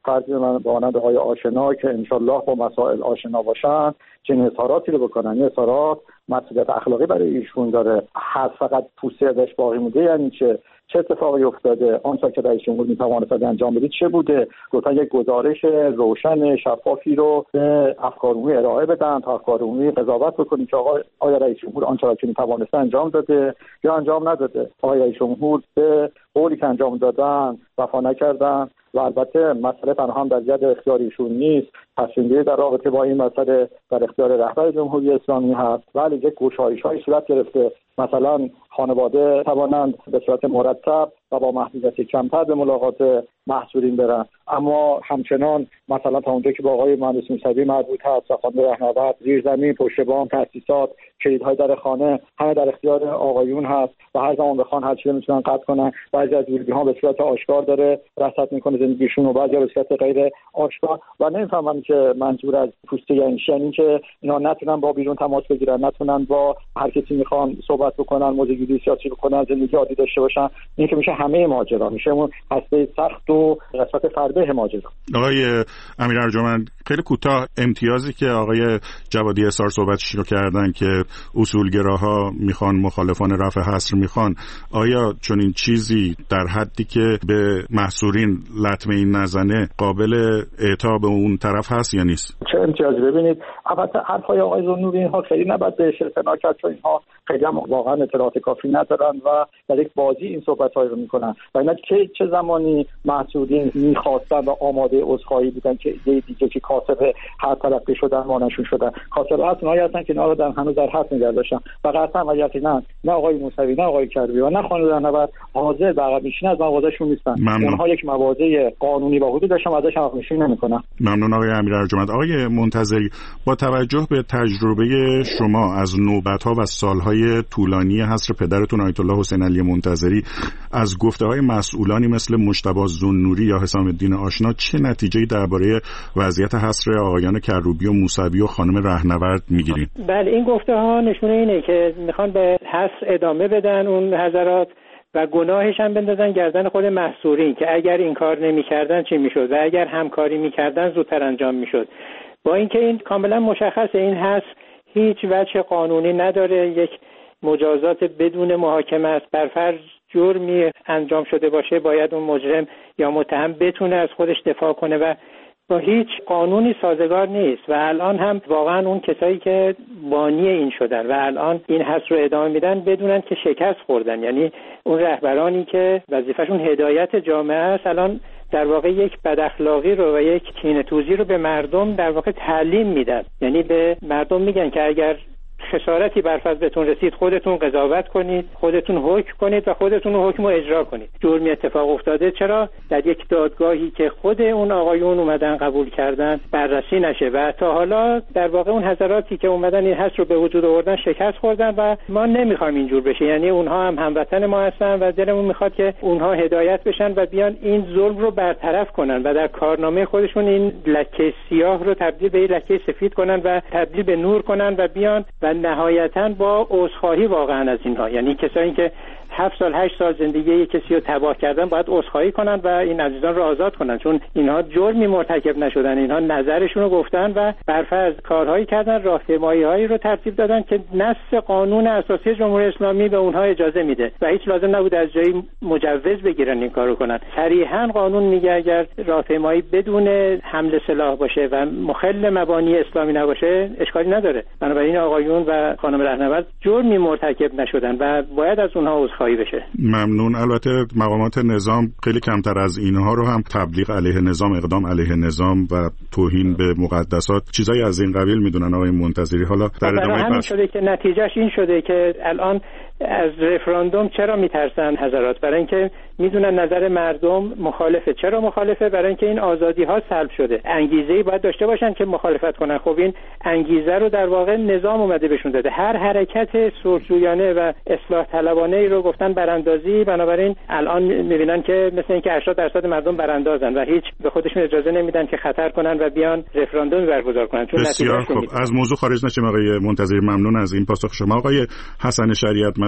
فرضی من با آنند های آشنا که انشالله با مسائل آشنا باشن چنین اظهاراتی رو بکنن. این اظهارات مسئولیت اخلاقی برای ایشون داره. هست فقط پوسته ازش باقی مونده، یعنی چه چه اتفاقی افتاده، آنچه که رئیس جمهور میتوانست انجام بده چه بوده. لطفا یک گزارش روشن شفافی رو به افکار عمومی ارائه بدن تا افکار عمومی قضاوت بکنیم که آقا آیا رئیس جمهور آنچه که میتوانست انجام داده یا انجام نداده. آیا رئیس جمهور به قولی که انجام دادن وفا نکردن. و البته مسئله تنها هم در ید اختیاریشون نیست، تصمیم‌گیری در رابطه با این مسئله در اختیار رهبر جمهوری اسلامی هست، ولی یک گشایش‌های صورت گرفته. مثلا خانواده توانند به صورت مرتب و با محدودیت کمتر به ملاقات محصورین برن، اما همچنان مثلا تا اونجا که با آقای مهندس موسوی مربوط هست و خانم رهنورد، زیرزمین، پشت بام، تاسیسات، کلیدهای در خانه همه در اختیار آقایون هست و هر زمان بخوان هر چیزی میتونن قطع کنن. بعضی از ورودی‌ها به صورت آشکار داره رصد میکنه زندگیشون و بعضی به صورت غیر آشکار. و نمیفهمم که منظور از پوسته یعنی چی، یعنی که اینا نتونن با بیرون تماس بگیرن، نتونن با هر کسی میخوان صحبت بکنن، موضوعی سیاسی بکنن، زندگی عادی داشته باشن. این که میشه همه ماجرا، میشه اون هسته سخت و قسمت فرده ماجرا. آقای امیر ارجمند، خیلی کوتاه، امتیازی که آقای جوادی احصار صحبتش رو کردن که اصولگراها میخوان مخالفان رفع حصر میخوان، آیا چون این چیزی در حدی که به محصورین لطمه این نزنه قابل اعطا به اون طرف هست یا نیست؟ چه امتیازی؟ ببینید البته حرفای آقای ذوالنوری اینها خیلی نباید بهش اعتنا کرد، چون اینها خیلی هم واقعا اطلاعات کافی ندارن و در یک بازی این صحبت‌ها رو میکنن. و اینا که چه زمانی محصورین میخواستن و آماده عذرخواهی بودن که ایده دیگه که کاسب هر تلقی شدن مانشون شدن، کاسب اصلا هستن که اینا رو در هنوز در حد نگه داشتن و قطعا و یقینا نه آقای موسوی نه آقای کروبی و نه خانم رهنورد حاضر به عقب نشینی از موازهشون نیستن. اونها یک موازه قانونی و حدود داشتن و ازش عقب نشینی نمیکنن. ممنون آقای امیر ارجمند. آقای منتظری، با توجه به تجربه شما از نوبت‌ها و سالهای طولانی حصر پدرتون آیت الله حسین علی منتظری، از گفته‌های مسئولانی مثل مجتبی ذوالنوری یا حسام الدین آشنا، چه نتیجه‌ای درباره وضعیت حصر آقایان کروبی و موسوی و خانم رهنورد می‌گیرید؟ بله، این گفته‌ها نشونه اینه که میخوان به حصر ادامه بدن اون حضرات و گناهش هم بندازن گردن خود محصورین که اگر این کار نمی‌کردن چی میشد و اگر همکاری می‌کردن زودتر انجام میشد. با اینکه این کاملا مشخصه این حصر هیچ وجه قانونی نداره، یک مجازات بدون محاکمه است. بر فرض جرمی انجام شده باشه باید اون مجرم یا متهم بتونه از خودش دفاع کنه و با هیچ قانونی سازگار نیست. و الان هم واقعا اون کسایی که بانی این شدن و الان این حصر رو ادامه میدن بدونن که شکست خوردن، یعنی اون رهبرانی که وظیفهشون هدایت جامعه است الان در واقع یک بداخلاقی رو و یک کینه‌توزی رو به مردم در واقع تعلیم میدن. یعنی به مردم میگن که اگر خسارتی بر فرض بهتون رسید خودتون قضاوت کنید، خودتون حکم کنید و خودتون اون حکم رو اجرا کنید. جرمی اتفاق افتاده چرا در یک دادگاهی که خود اون آقایون اومدن قبول کردن بررسی نشه و تا حالا در واقع اون حضراتی که اومدن این حصر رو به وجود آوردن شکست خوردن و ما نمیخوایم اینجور بشه. یعنی اونها هم هموطن ما هستن و دلمون میخواد که اونها هدایت بشن و بیان این ظلم رو برطرف کنن و در کارنامه خودشون این لکه سیاه رو تبدیل به لکه سفید کنن و تبدیل به نور کنن و بیان و نهایتاً با عذرخواهی واقعا از اینها، یعنی کسایی که هفت سال هشت سال زندگی یک کسی رو تباه کردن باید عذرخواهی کنن و این عزیزان رو آزاد کنن، چون اینها جرمی مرتکب نشدن، اینها نظرشون رو گفتن و برفرض کارهایی کردن، راهپیمایی‌هایی رو ترتیب دادن که نص قانون اساسی جمهوری اسلامی به اونها اجازه میده و هیچ لازم نبود از جایی مجوز بگیرن این کارو کنن. صریحاً قانون میگه اگر راهپیمایی بدون حمل سلاح باشه و مخل مبانی اسلامی نباشه اشکالی نداره. بنابراین آقایون و خانم رهنورد جرمی مرتکب نشدن و باید از اونها عذرخواهی بشه. ممنون. البته مقامات نظام خیلی کمتر از اینها رو هم تبلیغ علیه نظام، اقدام علیه نظام و توهین به مقدسات چیزایی از این قبیل میدونن آقای منتظری. حالا در ادامه همین شده که نتیجهش این شده که الان از رفراندوم چرا میترسن حضرات؟ برای اینکه میدونن نظر مردم مخالفه. چرا مخالفه؟ برای اینکه این آزادی ها سلب شده. انگیزه‌ای باید داشته باشن که مخالفت کنن. خب این انگیزه رو در واقع نظام اومده بهشون داده. هر حرکت سلطه‌جویانه و اصلاح طلبانه ای رو گفتن براندازی، بنابراین الان میبینن که مثل اینکه هشتاد درصد مردم براندازن و هیچ به خودشون اجازه نمیدن که خطر کنن و بیان رفراندوم برگزار کنن. چون بسیار خب، از موضوع خارج نشیم آقای منتظری. ممنون از این پاسخ شما. آقای حسن شریعت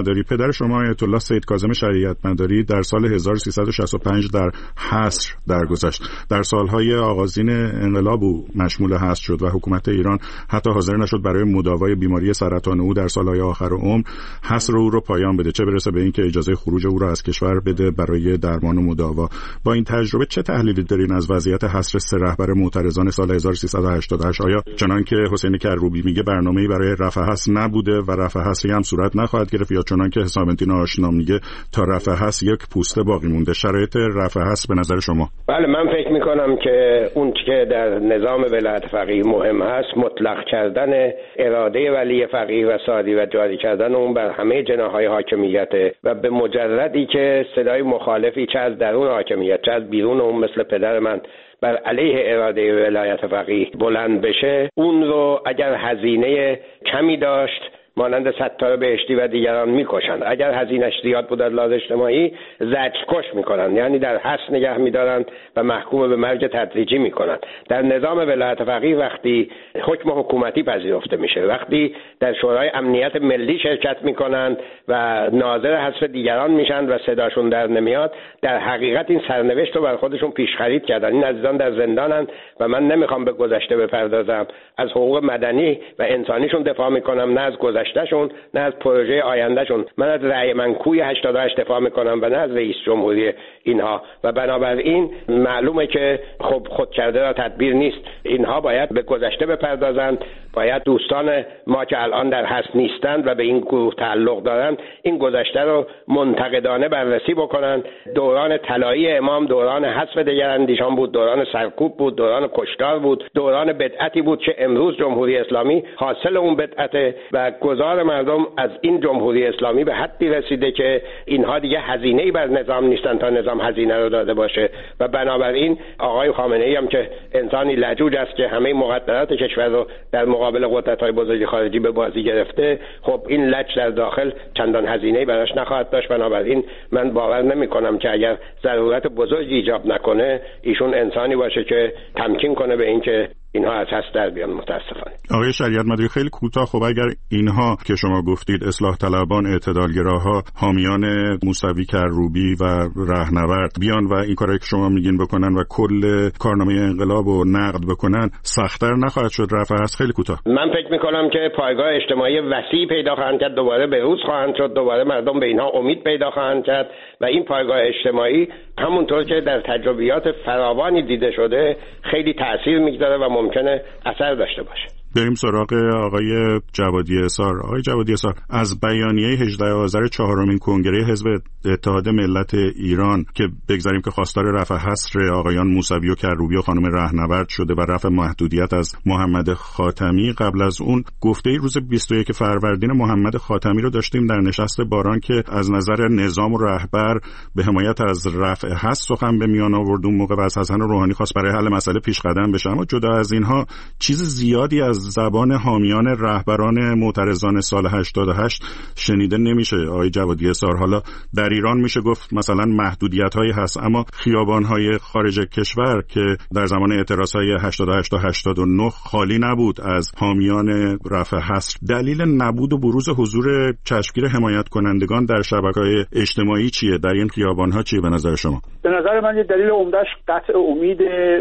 مداری، پدر شما آیت الله سید کاظم شریعت مداری در سال هزار و سیصد و شصت و پنج در حصر درگذشت. در سالهای آغازین انقلاب او مشمول حصر شد و حکومت ایران حتی حاضر نشد برای مداوای بیماری سرطان او در سالهای آخر عمر حصر او رو پایان بده، چه برسه به اینکه اجازه خروج او را از کشور بده برای درمان و مداوا. با این تجربه چه تحلیلی دارین از وضعیت حصر سه رهبر معترضان سال هزار و سیصد و هشتاد و هشت؟ آیا چنان که حسین کروبی میگه برنامه‌ای برای رفع حصر نبوده و رفع حصری هم صورت نخواهد گرفت، یا چنان که حسام الدین آشنا میگه تا رفع حصر یک پوسته باقی مونده؟ شرایط رفع حصر به نظر شما؟ بله، من فکر میکنم که اون که در نظام ولایت فقیه مهم هست مطلق کردن اراده ولی فقیه و سادی و جاری کردن اون بر همه جناح‌های حاکمیت و به مجردی که صدای مخالفی چه از درون حاکمیت چه از بیرون اون مثل پدر من بر علیه اراده ولایت فقیه بلند بشه، اون رو اگر هزینه کمی داشت مانند ستار بهشتی و دیگران میکشند، اگر هزینه‌اش زیاد بود از لحاظ اجتماعی زجرکش میکنند، یعنی در حبس نگه میدارند و محکوم به مرگ تدریجی میکنند. در نظام ولایت فقیه وقتی حکم حکومتی پذیرفته میشه، وقتی در شورای امنیت ملی شرکت میکنند و ناظر حذف دیگران میشن و صداشون در نمیاد، در حقیقت این سرنوشت رو بر خودشون پیشخرید کردن. این عزیزان در زندانند و من نمیخوام به گذشته بپردازم، از حقوق مدنی و انسانیشون دفاع میکنم، نه از گذشتهشون نه از پروژه آیندهشون. من از رأی منکوی هشتاد و هشت دفاع میکنم و نه از رئیس جمهوری اینها، و بنابراین معلومه که خب خود کرده را تدبیر نیست. اینها باید به گذشته بپردازند، باید دوستان ما که الان در حبس نیستند و به این گروه تعلق دارند این گذشته رو منتقدانه بررسی بکنند. دوران طلایی امام دوران حذف دگراندیشان بود، دوران سرکوب بود، دوران کشتار بود، دوران بدعتی بود که امروز جمهوری اسلامی حاصل اون بدعته و گذار مردم از این جمهوری اسلامی به حدی رسیده که اینها دیگه هزینه‌ای بر نظام نیستن تا نظام هزینه رو داده باشه. و بنابراین آقای خامنه‌ای هم که انسانی لجوج است که همه مقدرات کشور رو در مقابل قدرت‌های بزرگ خارجی به بازی گرفته، خب این لج در داخل چندان هزینه‌ای براش نخواهد داشت. بنابراین من باور نمی‌کنم که اگر ضرورت بزرگی ایجاب نکنه ایشون انسانی باشه که تمکین کنه به اینکه اینها از هست در بیان. متاسفانه. آقای شریعت مداری خیلی کوتاه، خب اگر اینها که شما گفتید اصلاح طلبان، اعتدالگراها، حامیان موسوی کروبی و رهنورد بیان و این کارایی که شما میگین بکنن و کل کارنامه انقلاب رو نقد بکنن، سخت‌تر نخواهد شد رفع حصر؟ خیلی کوتاه. من فکر میکنم که پایگاه اجتماعی وسیع پیدا خواهند کرد، دوباره به روز خواهند شد، دوباره مردم به اینها امید پیدا خواهند کرد و این پایگاه اجتماعی همونطور که در تجربیات فراوانی دیده شده خیلی تأثیر میگذاره و ممکنه اثر داشته باشه. بریم سراغ آقای جوادی اصار. آقای جوادی اصار، از بیانیه هجدهم آذر چهارمین کنگره حزب اتحاد ملت ایران که بگذاریم که خواستار رفع حصر آقایان موسوی و کروبی و خانم رهنورد شده و رفع محدودیت از محمد خاتمی، قبل از اون گفته روز بیست و یکم فروردین محمد خاتمی رو داشتیم در نشست باران که از نظر نظام و رهبر به حمایت از رفع حصر سخن به میان آورد اون موقع و از حسن روحانی خواست برای حل مسئله پیش قدم بشه. اما جدا از اینها چیز زیادی از زبان حامیان رهبران معترضان سال هشتاد و هشت شنیده نمیشه. آقای جوادی اصار، حالا در ایران میشه گفت مثلا محدودیت‌هایی هست، اما خیابان‌های خارج کشور که در زمان اعتراض‌های هشتاد و هشت تا هشتاد و نه خالی نبود از حامیان رفع حصر. دلیل نبود و بروز حضور چشمگیر حمایت کنندگان در شبکه‌های اجتماعی چیه؟ در این خیابان‌ها چیه به نظر شما؟ به نظر من یه دلیل عمده‌اش قطع امید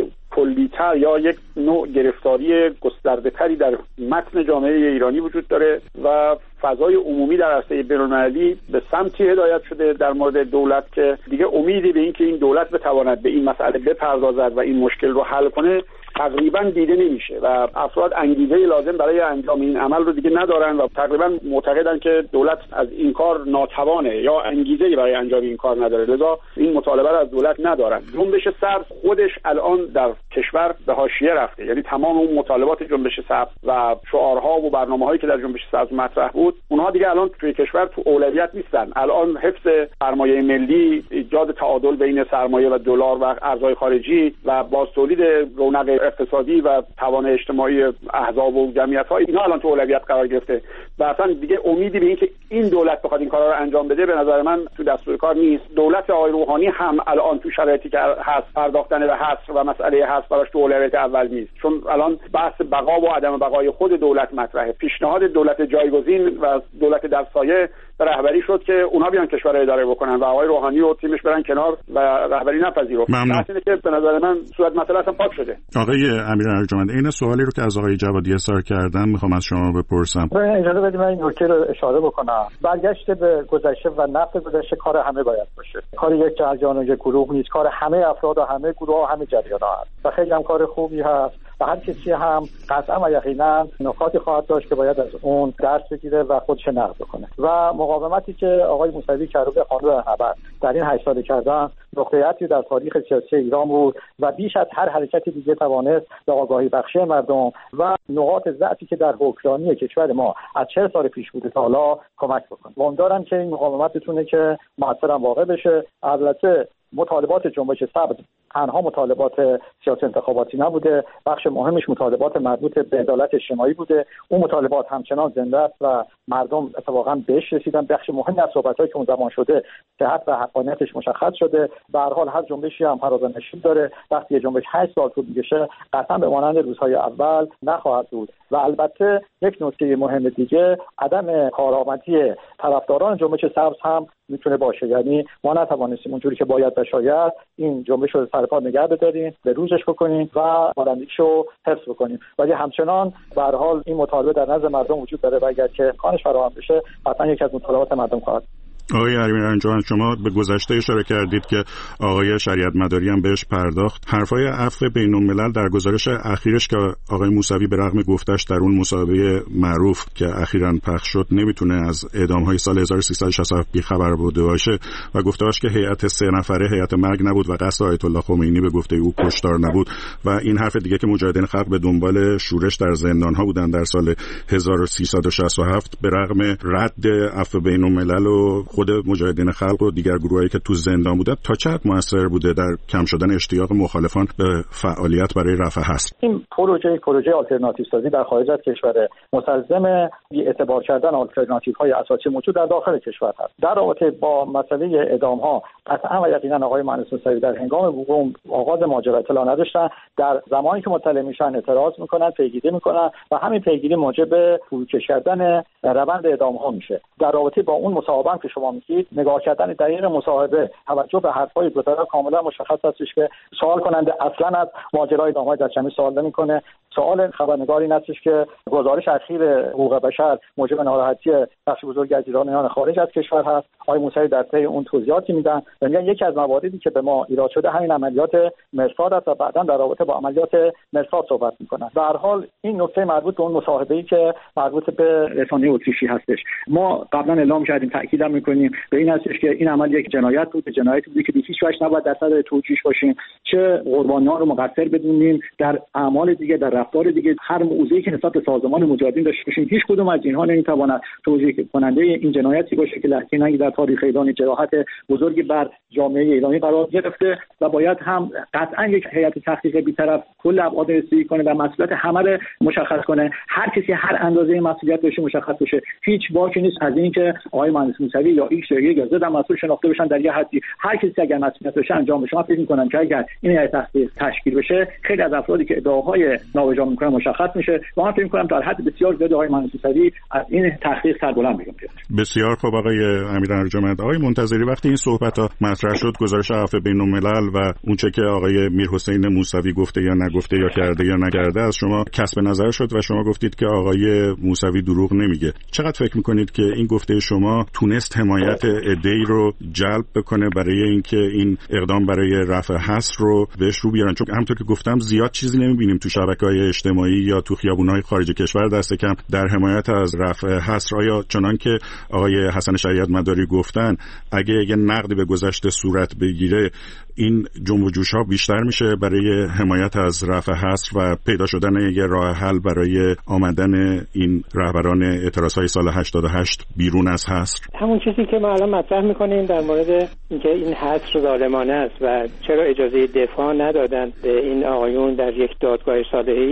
کلی‌تر یا یک نوع گرفتاری گسترده‌تری در متن جامعه ایرانی وجود داره و فضای عمومی در عرصه بین‌المللی به سمتی هدایت شده در مورد دولت که دیگه امیدی به این که این دولت بتواند به این مسئله بپردازد و این مشکل رو حل کنه تقریبا دیده نمیشه و افراد انگیزه لازم برای انجام این عمل رو دیگه ندارن و تقریبا معتقدن که دولت از این کار ناتوانه یا انگیزه برای انجام این کار نداره، لذا این مطالبه رو از دولت ندارن. جنبش سبز خودش الان در کشور به حاشیه رفته، یعنی تمام اون مطالبات جنبش سبز و شعارها و برنامه‌هایی که در جنبش سبز مطرح بود اونها دیگه الان توی کشور تو اولویت نیستن. الان حفظ سرمایه ملی، ایجاد تعادل بین سرمایه و دلار و ارزهای خارجی و بازتولید رونق اقتصادی و توان اجتماعی احزاب و جمعیت‌ها، اینا الان تو اولویت قرار گرفته. و اصلا دیگه امیدی به این که این دولت بخواد این کارا رو انجام بده به نظر من تو دستور کار نیست. دولت آقای روحانی هم الان تو شرایطی که هست پرداختن به حصر و مسئله حصر براش تو اولویت اول نیست، چون الان بحث بقا و عدم بقای خود دولت مطرحه. پیشنهاد دولت جایگزین و دولت در سایه به رهبری شد که اونها بیان کشور رو اداره بکنن و آقای روحانی و تیمش برن کنار و رهبری نپذیرفت. اینه که به نظر من صورت مسئله اصلا پاک شده. آقای امیر ارجمند، این سوالی رو که از آقای جوادی اظهار کردم میخوام از شما بپرسم. اجازه بدید من این نکته رو اشاره بکنم. برگشت به گذشته و نقد گذشته کار همه باید باشه. کار یک جریان و یک گروه نیست، کار همه افراد و همه گروه و همه جریان‌ها هست و خیلی هم کار خوبی هست و هر کسی هم قطعا و یقینا نکاتی خواهد داشت که باید از اون درس بگیره و خودش نقد بکنه. و مقاومتی که آقای موسوی کروبی خانلو رهنورد در این هشت سال کردن نقطه‌ای در تاریخ سیاسی ایران بود و بیش از هر حرکت دیگه توانست به آگاهی بخشی مردم و نقاط ضعفی که در حکمرانی کشور ما از چهل سال پیش بوده تا حالا کمک بکنه. امیدوارم که این مقاومت بتونه که موثرم واقع بشه. البته مطالبات جنبش سبز تنها مطالبات سیاسی انتخاباتی نبوده، بخش مهمش مطالبات مربوط به عدالت اجتماعی بوده. اون مطالبات همچنان زنده است و مردم اتفاقا بهش رسیدن. بخش مهمی از صحبت‌هایی که اون زمان شده صحت و حقانیتش مشخص شده. به هر حال هر جنبشی هم فراز و نشیب داره. وقتی یه جنبش هشت سال طول می‌کشه قطعا به مانند روزهای اول نخواهد بود. و البته یک نکته مهم دیگه عدم کارآمدی طرفداران جنبش سبز هم میتونه باشه. یعنی ما نتوانستیم اونجوری که باید و شاید این جنبش رو سرپا نگه بداریم، به روزش بکنیم و بلندیشو حفظ بکنیم. ولی همچنان به هر حال این مطالبه در نظر مردم وجود داره و اگر که امکانش فراهم بشه حتما یکی از مطالبات مردم خواهد. آقای امیر ارجمند، شما به گذشته اشاره کردید که آقای شریعت مداری هم بهش پرداخت. حرفای عفو بین‌الملل در گزارش اخیرش که آقای موسوی به رغم گفتش در اون مصاحبه معروف که اخیراً پخش شد نمیتونه از اعدام‌های سال هزار و سیصد و شصت و هفت بی‌خبر بوده باشه و گفته‌اش که هیئت سه نفره هیئت مرگ نبود و قصد آیت الله خمینی به گفته او کشتار نبود و این حرف دیگه که مجاهدین خلق به دنبال شورش در زندان‌ها بودن در سال هزار و سیصد و شصت و هفت به رغم رد عفو بین‌الملل و خود مجاهدین خلق و دیگر گروهایی که تو زندان بودن تا چقدر موثر بوده در کم شدن اشتیاق مخالفان به فعالیت برای رفع حصر؟ این پروژه پروژه آلترناتیو سازی در خارج از کشور مستلزم بی‌اعتبار کردن آلترناتیوهای اساسی موجود در داخل کشور هست. در رابطه با مسئله اعدام‌ها قطعا و یقینا آقای مهندس موسوی در هنگام وقوع آغاز ماجرا اطلاع نداشتن. در زمانی که مطلع میشن اعتراض میکنن، پیگیری میکنن و همین پیگیری موجب فروکش کردن روند اعدام‌ها میشه. در رابطه با اون مصاحبه که شما میگید، نگاه کردن دقیق مصاحبه توجه به حرفای گزارا کاملا مشخص هستش که سوال کننده اصلا از ماجرای اعدام‌های دستجمعی سوال نمیکنه. سوال خبرنگار این هستش که گزارش اخیر حقوق بشر موجب ناراحتی بخش بزرگی از ایرانیان خارج از کشور هست. آقای موسوی در طی اون توضیحاتی میدن و میگن یکی از مواردی که به ما ایراد شده همین عملیات مرصاد است و بعداً در رابطه با عملیات مرصاد صحبت میکنن. به هر حال این نکته مربوط به اون مصاحبه‌ای که مربوط به رسانه اتریشی هستش. ما قبلا اعلام کردیم، تاکیدم میکنیم به این هستش که این عمل یک جنایت بود، جنایتی بود که به هیچ وجه نباید در صدر توجیهش باشیم، چه قربانیان رو مقصر بدونیم در اعمال دیگه، در رفتار دیگه، هر موضوعی که نسبت به سازمان مجاهدین داشته باشیم. هیچ کدوم از اینها نمیتواند توجیه کننده این جنایتی باشه که لحظه‌ای در تاریخ ایران جراحت بزرگی بر جامعه ایرانی قرار گرفته و باید هم قطعا یک هیئت تحقیق بی‌طرف کل ابعاد رسیدگی کنه و مسئولیت همه رو مشخص کنه. هر کسی هر اندازه مسئولیت داشته مشخص بشه. هیچ باکی نیست از این که آقای مهندس موسوی یا ایکس یا یک یا زد مسئول شناخته بشن در یه حدی. هر کسی اگر مسئولیت داشته انجام بشه. من فکر می‌کنم که اگر این هیئت تحقیق تشکیل بشه خیلی از افرادی که ادعاهای نابجا می‌کنن مشخص میشه و من فکر می‌کنم در حد بسیار زیاد آقای مهندس موسوی از این تحقیق سربلند می‌شه. بسیار خوب آقای امیر ارجمند. آقای منتظری، وقتی این صحبت‌ها مطرح شد، گزارش عفو بین‌الملل و اونچه که آقای میرحسین موسوی گفته یا نگفته یا کرده یا نکرده از شما کسب نظر شد و شما گفتید که آقای موسوی دروغ نمیگه. چقدر فکر می‌کنید که این گفته شما تونست حمایت عده‌ای رو جلب بکنه برای اینکه این اقدام برای رفع حصر رو بهش رو بیارن؟ چون همونطور که گفتم زیاد چیزی نمی‌بینیم تو شبکه‌های اجتماعی یا تو خیابون‌های خارج کشور دست کم در حمایت از رفع حصر. آیا چنان که آقای حسن شریعت مداری گفتن اگه یه نقدی به گذشته صورت بگیره این جنب و جوش‌ها بیشتر میشه برای حمایت از رفع حصر و پیدا شدن یه راه حل برای آمدن این رهبران اعتراض‌های سال هشتاد و هشت بیرون از حصر؟ همون چیزی که ما الان مطرح می‌کنیم در مورد اینکه این حصر ظالمانه است و چرا اجازه دفاع ندادن به این آقایون در یک دادگاه صالحی،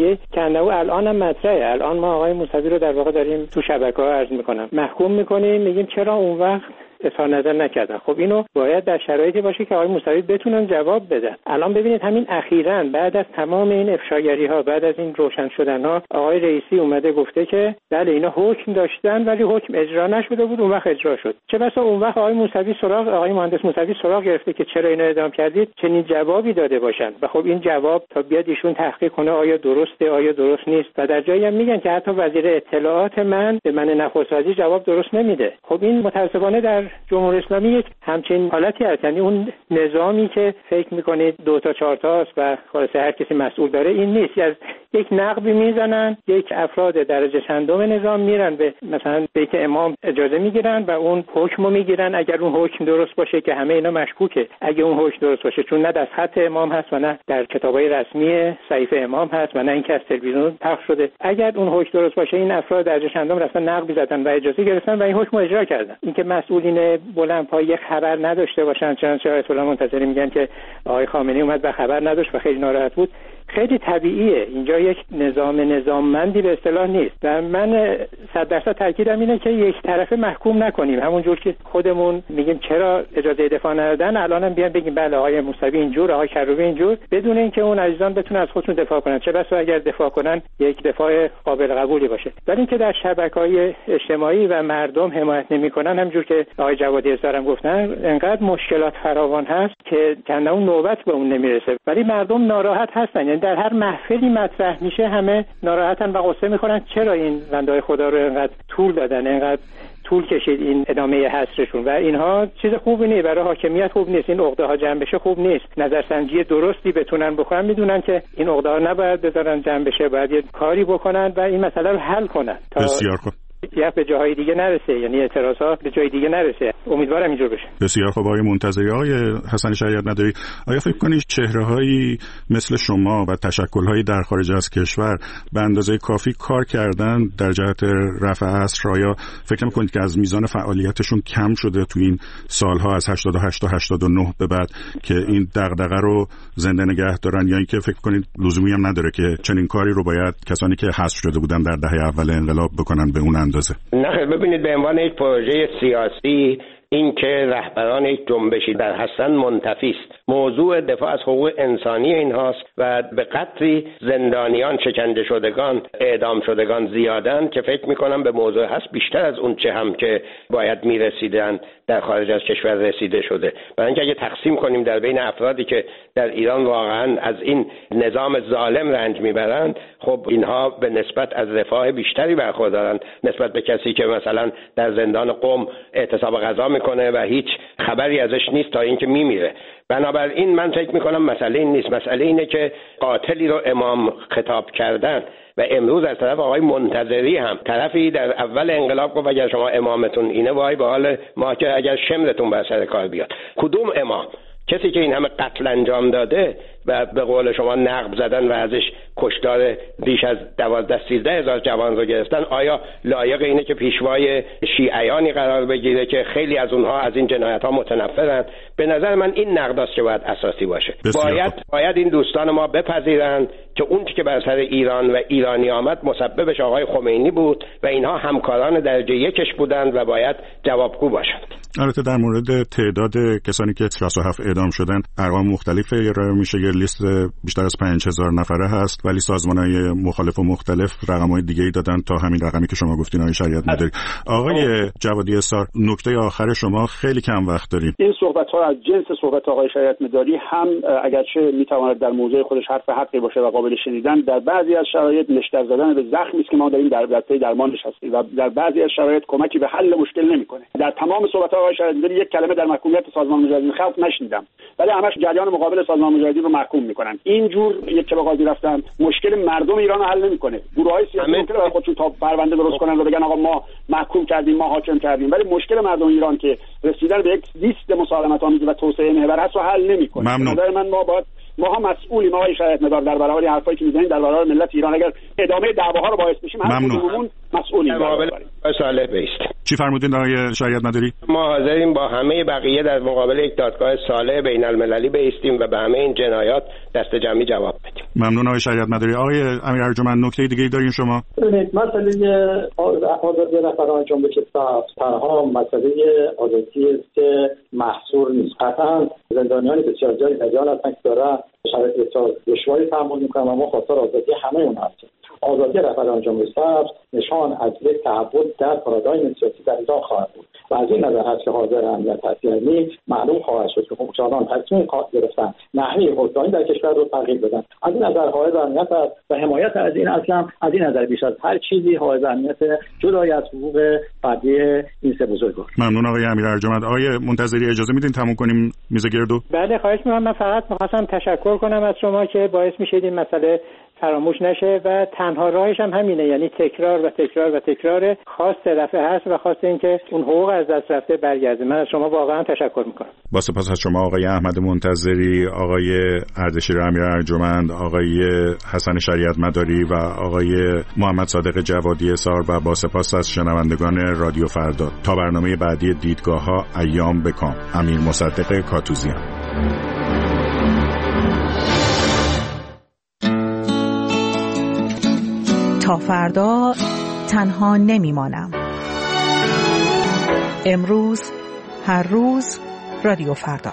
اجتماعی که انه الان هم مطرحه. الان ما آقای موسوی رو در واقع داریم تو شبکه‌ها عرض می‌کنم محکوم می‌کنیم، میگیم چرا اون وقت اظهار نظر نکردن. خب اینو باید در شرایطی باشه که آقای موسوی بتونن جواب بدن. الان ببینید همین اخیراً بعد از تمام این افشاگری‌ها، بعد از این روشن شدن‌ها، آقای رئیسی اومده گفته که بله اینا حکم داشتن ولی حکم اجرا نشده بود، اون وقت اجرا شد. چه بسا اون وقت آقای موسوی سراغ آقای مهندس موسوی سراغ گرفته که چرا اینو اعدام کردید، چنین جوابی داده باشن. و خب این جواب تا بیاد ایشون تحقیق کنه آیا درسته آیا درست نیست. و در جایی هم میگن که حتی وزیر اطلاعات من به من نخست وزیر جواب درست نمیده. خب این متأسفانه در جمهوری اسلامی یک همچین حالتی هست، یعنی اون نظامی که فکر میکنید دو تا چهار تاست و خلاصه هر کسی مسئول داره این نیست. از یک نقبی میزنن، یک افراد درجه چندم نظام میرن به مثلا بیت امام اجازه میگیرن و اون حکمو میگیرن. اگر اون حکم درست باشه که همه اینا مشکوکه، اگه اون حکم درست باشه چون نه در خط امام هست و نه در کتابای رسمی صحیفه امام هست و نه اینکه از تلویزیون پخش شده، اگر اون حکم درست باشه این افراد درجه چندم رفتن نقبی زدن و اجازه گرفتن و این حکمو اجرا کردن. اینکه مسئولین بلند پایه خبر نداشته باشن، چنانچه آیت الله منتظری میگن که آقای خامنه‌ای اومد و خبر نداشت و خیلی ناراحت بود، خیلی طبیعیه. اینجا یک نظام نظاممندی به اصطلاح نیست و من صد درصد تاکیدم اینه که یک طرفه محکوم نکنیم. همونجور که خودمون میگیم چرا اجازه دفاع ندادن، الانم بیان بگیم بله آقای موسوی اینجور، آقای کروبی اینجور، بدون اینکه اون عزیزان بتونن از خودشون دفاع کنن. چه بسا اگر دفاع کنن یک دفاع قابل قبولی باشه. ولی اینکه در شبکه‌های اجتماعی و مردم حمایت نمی‌کنن، همونجور که آقای جوادی اظهارم گفتن، انقدر مشکلات فراوان هست که کنه اون نوبت به اون نمیرسه. ولی مردم ناراحت هستن، یعنی در هر محفلی مطرح میشه همه ناراحتن و قصه میکنن چرا این بندای خدا رو اینقدر طول دادن، اینقدر طول کشید این ادامه حصرشون. و اینها چیز خوبی نیست، برای حاکمیت خوب نیست. این عقده ها جمع بشه خوب نیست. نظرسنجی درستی بتونن بکنن، میدونن که این عقده ها نباید بذارن جمع بشه، باید یه کاری بکنن و این مسئله رو حل کنن تا بسیار خوب یا به جاهای دیگه نرسه، یعنی اعتراضات به جای دیگه نرسه. امیدوارم اینجور بشه. بسیار خوب. آقای منتظری، آقای حسن شریعت مداری، آیا فکر کنید چهره‌هایی مثل شما و تشکل‌هایی در خارج از کشور به اندازه کافی کار کردن در جهت رفع عصر؟ آیا فکر نمی‌کنید که از میزان فعالیتشون کم شده تو این سالها از هشتاد و هشت تا هشتاد و نه به بعد که این دغدغه رو زنده نگه دارن، یا اینکه فکر کنید لزومی هم نداره که چنین کاری رو باید کسانی که حذف شده بودن در دهه اول انقلاب بکنن به اون اندازه؟ نه، ببینید به عنوان یک پروژه سیاسی این که رهبران یک جنبشی در هستن منتفی است. موضوع دفاع از حقوق انسانی اینهاست و به قدری زندانیان، شکنجه شدگان، اعدام شدگان زیادن که فکر میکنم به موضوع هست بیشتر از اون چه هم که باید میرسیدن در خارج از کشور رسیده شده. برای اینکه اگه تقسیم کنیم در بین افرادی که در ایران واقعا از این نظام ظالم رنج میبرند، خب اینها به نسبت از رفاه بیشتری برخوردارند نسبت به کسی که مثلا در زندان قم اعتصاب غذا میکنه و هیچ خبری ازش نیست تا اینکه میمیره. بنابراین من فکر میکنم مسئله این نیست، مسئله اینه که قاتلی رو امام خطاب کردن و امروز از طرف آقای منتظری هم طرفی در اول انقلاب گفت اگر شما امامتون اینه وای به حال ما که اگر شمرتون بر سر کار بیاد. کدوم امام؟ کسی که این همه قتل انجام داده و به قول شما نقب زدن و ازش کشتار بیش از دوازده سیزده هزار جوان رو گرفتن، آیا لایق اینه که پیشوای شیعیانی قرار بگیره که خیلی از اونها از این جنایت ها متنفرن؟ به نظر من این نقداست که باید اساسی باشه. باید باید این دوستان ما بپذیرند که اون که بر سر ایران و ایرانی آمد مسببش آقای خمینی بود و اینها همکاران درجه یکش بودند و باید جوابگو باشند. البته در مورد تعداد کسانی که شصت و هفت اعدام شدن ارقام مختلفی ارائه میشه، یه لیست بیشتر از پنج هزار نفره هست، ولی سازمان‌های مخالف و مختلف رقم‌های دیگه‌ای دادن تا همین رقمی که شما گفتین آقای شریعت مداری. آقای جوادی اصار، نکته آخر شما، خیلی کم وقت داریم. این صحبت‌ها از جنس صحبت آقای شریعت مداری هم اگرچه میتواند در موضع خودش حرف حقی باشه و قابل شنیدن، در بعضی از شرایط نشتر زدن به زخمی است که ما داریم در رابطه درمانش هستیم و در بعضی از شرایط کمکی به حل مشکل نمی‌کنه. در تمام صحبت آقای شریعت مداری یک کلمه در محکومیت سازمان مجاهدین خلق نشنیدم، ولی همش جریان مقابل سازمان مجاهدین رو محکوم میکنن. اینجور یک که به قاضی رفتن مشکل مردم ایران رو حل نمیکنه. گروه‌های سیاسی ممکنه برای خودشون تا پرونده درست کنن و بگن آقا ما محکوم کردیم، ما حاکم کردیم، ولی مشکل مردم ایران که رسیدن به یک لیست مسالمت‌آمیز و توسعه محور هست رو حل نمیکنه. نظر من ما باید ما هم مسئولیم آقای شریعت مدار در برابر حرفایی که میزنیم در برابر ملت ایران. اگر ادامه دعواها رو باعث بشیم هر کدوممون مسئولیم. مقابل صالح بیست. چی فرمودین آقای شریعت مداری؟ ما حاضریم با همه بقیه در مقابل یک دادگاه صالح بین المللی بایستیم و به همه این جنایات دست جمعی جواب بدیم. ممنون آقای شریعت مداری. آقای امیر ارجمند نکته دیگه ای دارین شما؟ ببینید مسئله آزادی رهبران جنبش سبز تنها مسئله آزادی است که محصور نیست. قطعا زندانیان بسیار زیادی در جهان هستند که دارن شرایط بسیار دشواری تحمل میکنن و ما خواستار آزادی همه اون هستیم. آزادی رهبران جنبش سبز نشان از یک تحول در پارادایم سیاسی در ایران خواهد بود و از این نظر هست که حاضر امنیت هستی یعنی معلوم خواهد شد که حکمرانان تصمیم گرفتن نحوه حکمرانی در کشور رو تغییر بدن. از این نظر حائز امنیت است و حمایت از این اصلا از این نظر بیش از هر چیزی حائز امنیت جدای از حقوق فردی این سه بزرگوار. ممنون آقای امیر ارجمند. آقای منتظری اجازه میدین تموم کنیم میز گردو؟ بله خواهش می‌کنم. من فقط می‌خواستم تشکر کنم از شما که باعث می‌شید این مسئله فراموش نشه و تنها راهش هم همینه، یعنی تکرار و تکرار و تکرار. خواست دفعه هست و خواست اینکه اون حقوق از دست رفته برگرده. من از شما واقعا تشکر میکنم. با سپاس از شما آقای احمد منتظری، آقای اردشیر امیر ارجمند، آقای حسن شریعت مداری و آقای محمد صادق جوادی سار و با سپاس از شنوندگان رادیو فردا. تا برنامه بعدی دیدگاه‌ها ایام بکام. امیر مصدق کاتوزیان. تا فردا تنها نمیمانم. امروز هر روز رادیو فردا.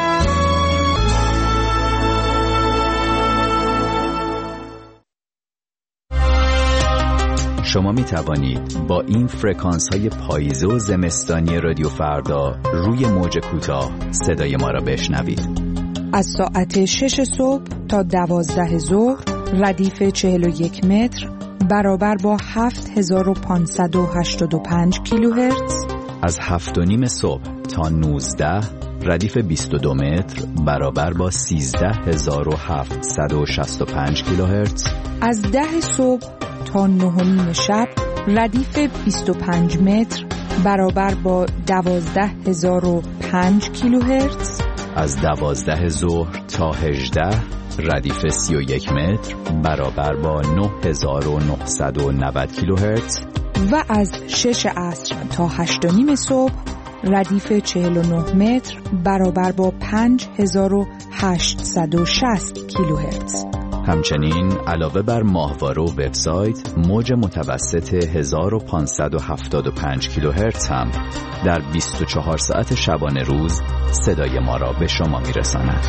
شما می توانید با این فرکانس های پاییزه و زمستانی رادیو فردا روی موج کوتاه صدای ما را بشنوید. از ساعت شش صبح تا دوازده ظهر ردیف چهل و یک متر برابر با هفت هزار و پانصد و هشتاد و پنج کیلوهرتز. از هفت و نیم صبح تا نوزده ردیف بیست و دو متر برابر با سیزده هزار و هفتصد و شصت و پنج کیلوهرتز. از ده صبح تا نه و نیم شب ردیف بیست و پنج متر برابر با دوازده هزار و پنج کیلوهرتز. از دوازده ظهر تا هجده ردیف سی و یک متر برابر با نه هزار و نهصد و نود کیلوهرتز. و از شش عصر تا هشت و نیم صبح ردیف چهل و نه متر برابر با پنج هزار و هشتصد و شصت کیلوهرتز. همچنین علاوه بر ماهواره و وبسایت، موج متوسط هزار و پانصد و هفتاد و پنج کیلوهرتز هم در بیست و چهار ساعت شبانه روز صدای ما را به شما میرساند.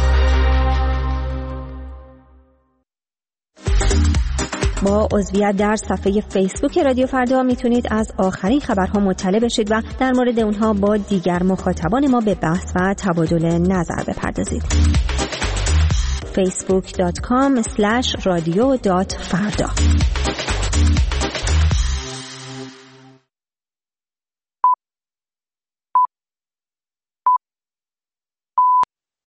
با عضویت در صفحه فیسبوک رادیو فردا میتونید از آخرین خبرها مطلع بشید و در مورد اونها با دیگر مخاطبان ما به بحث و تبادل نظر بپردازید. facebook dot com slash radio dot farda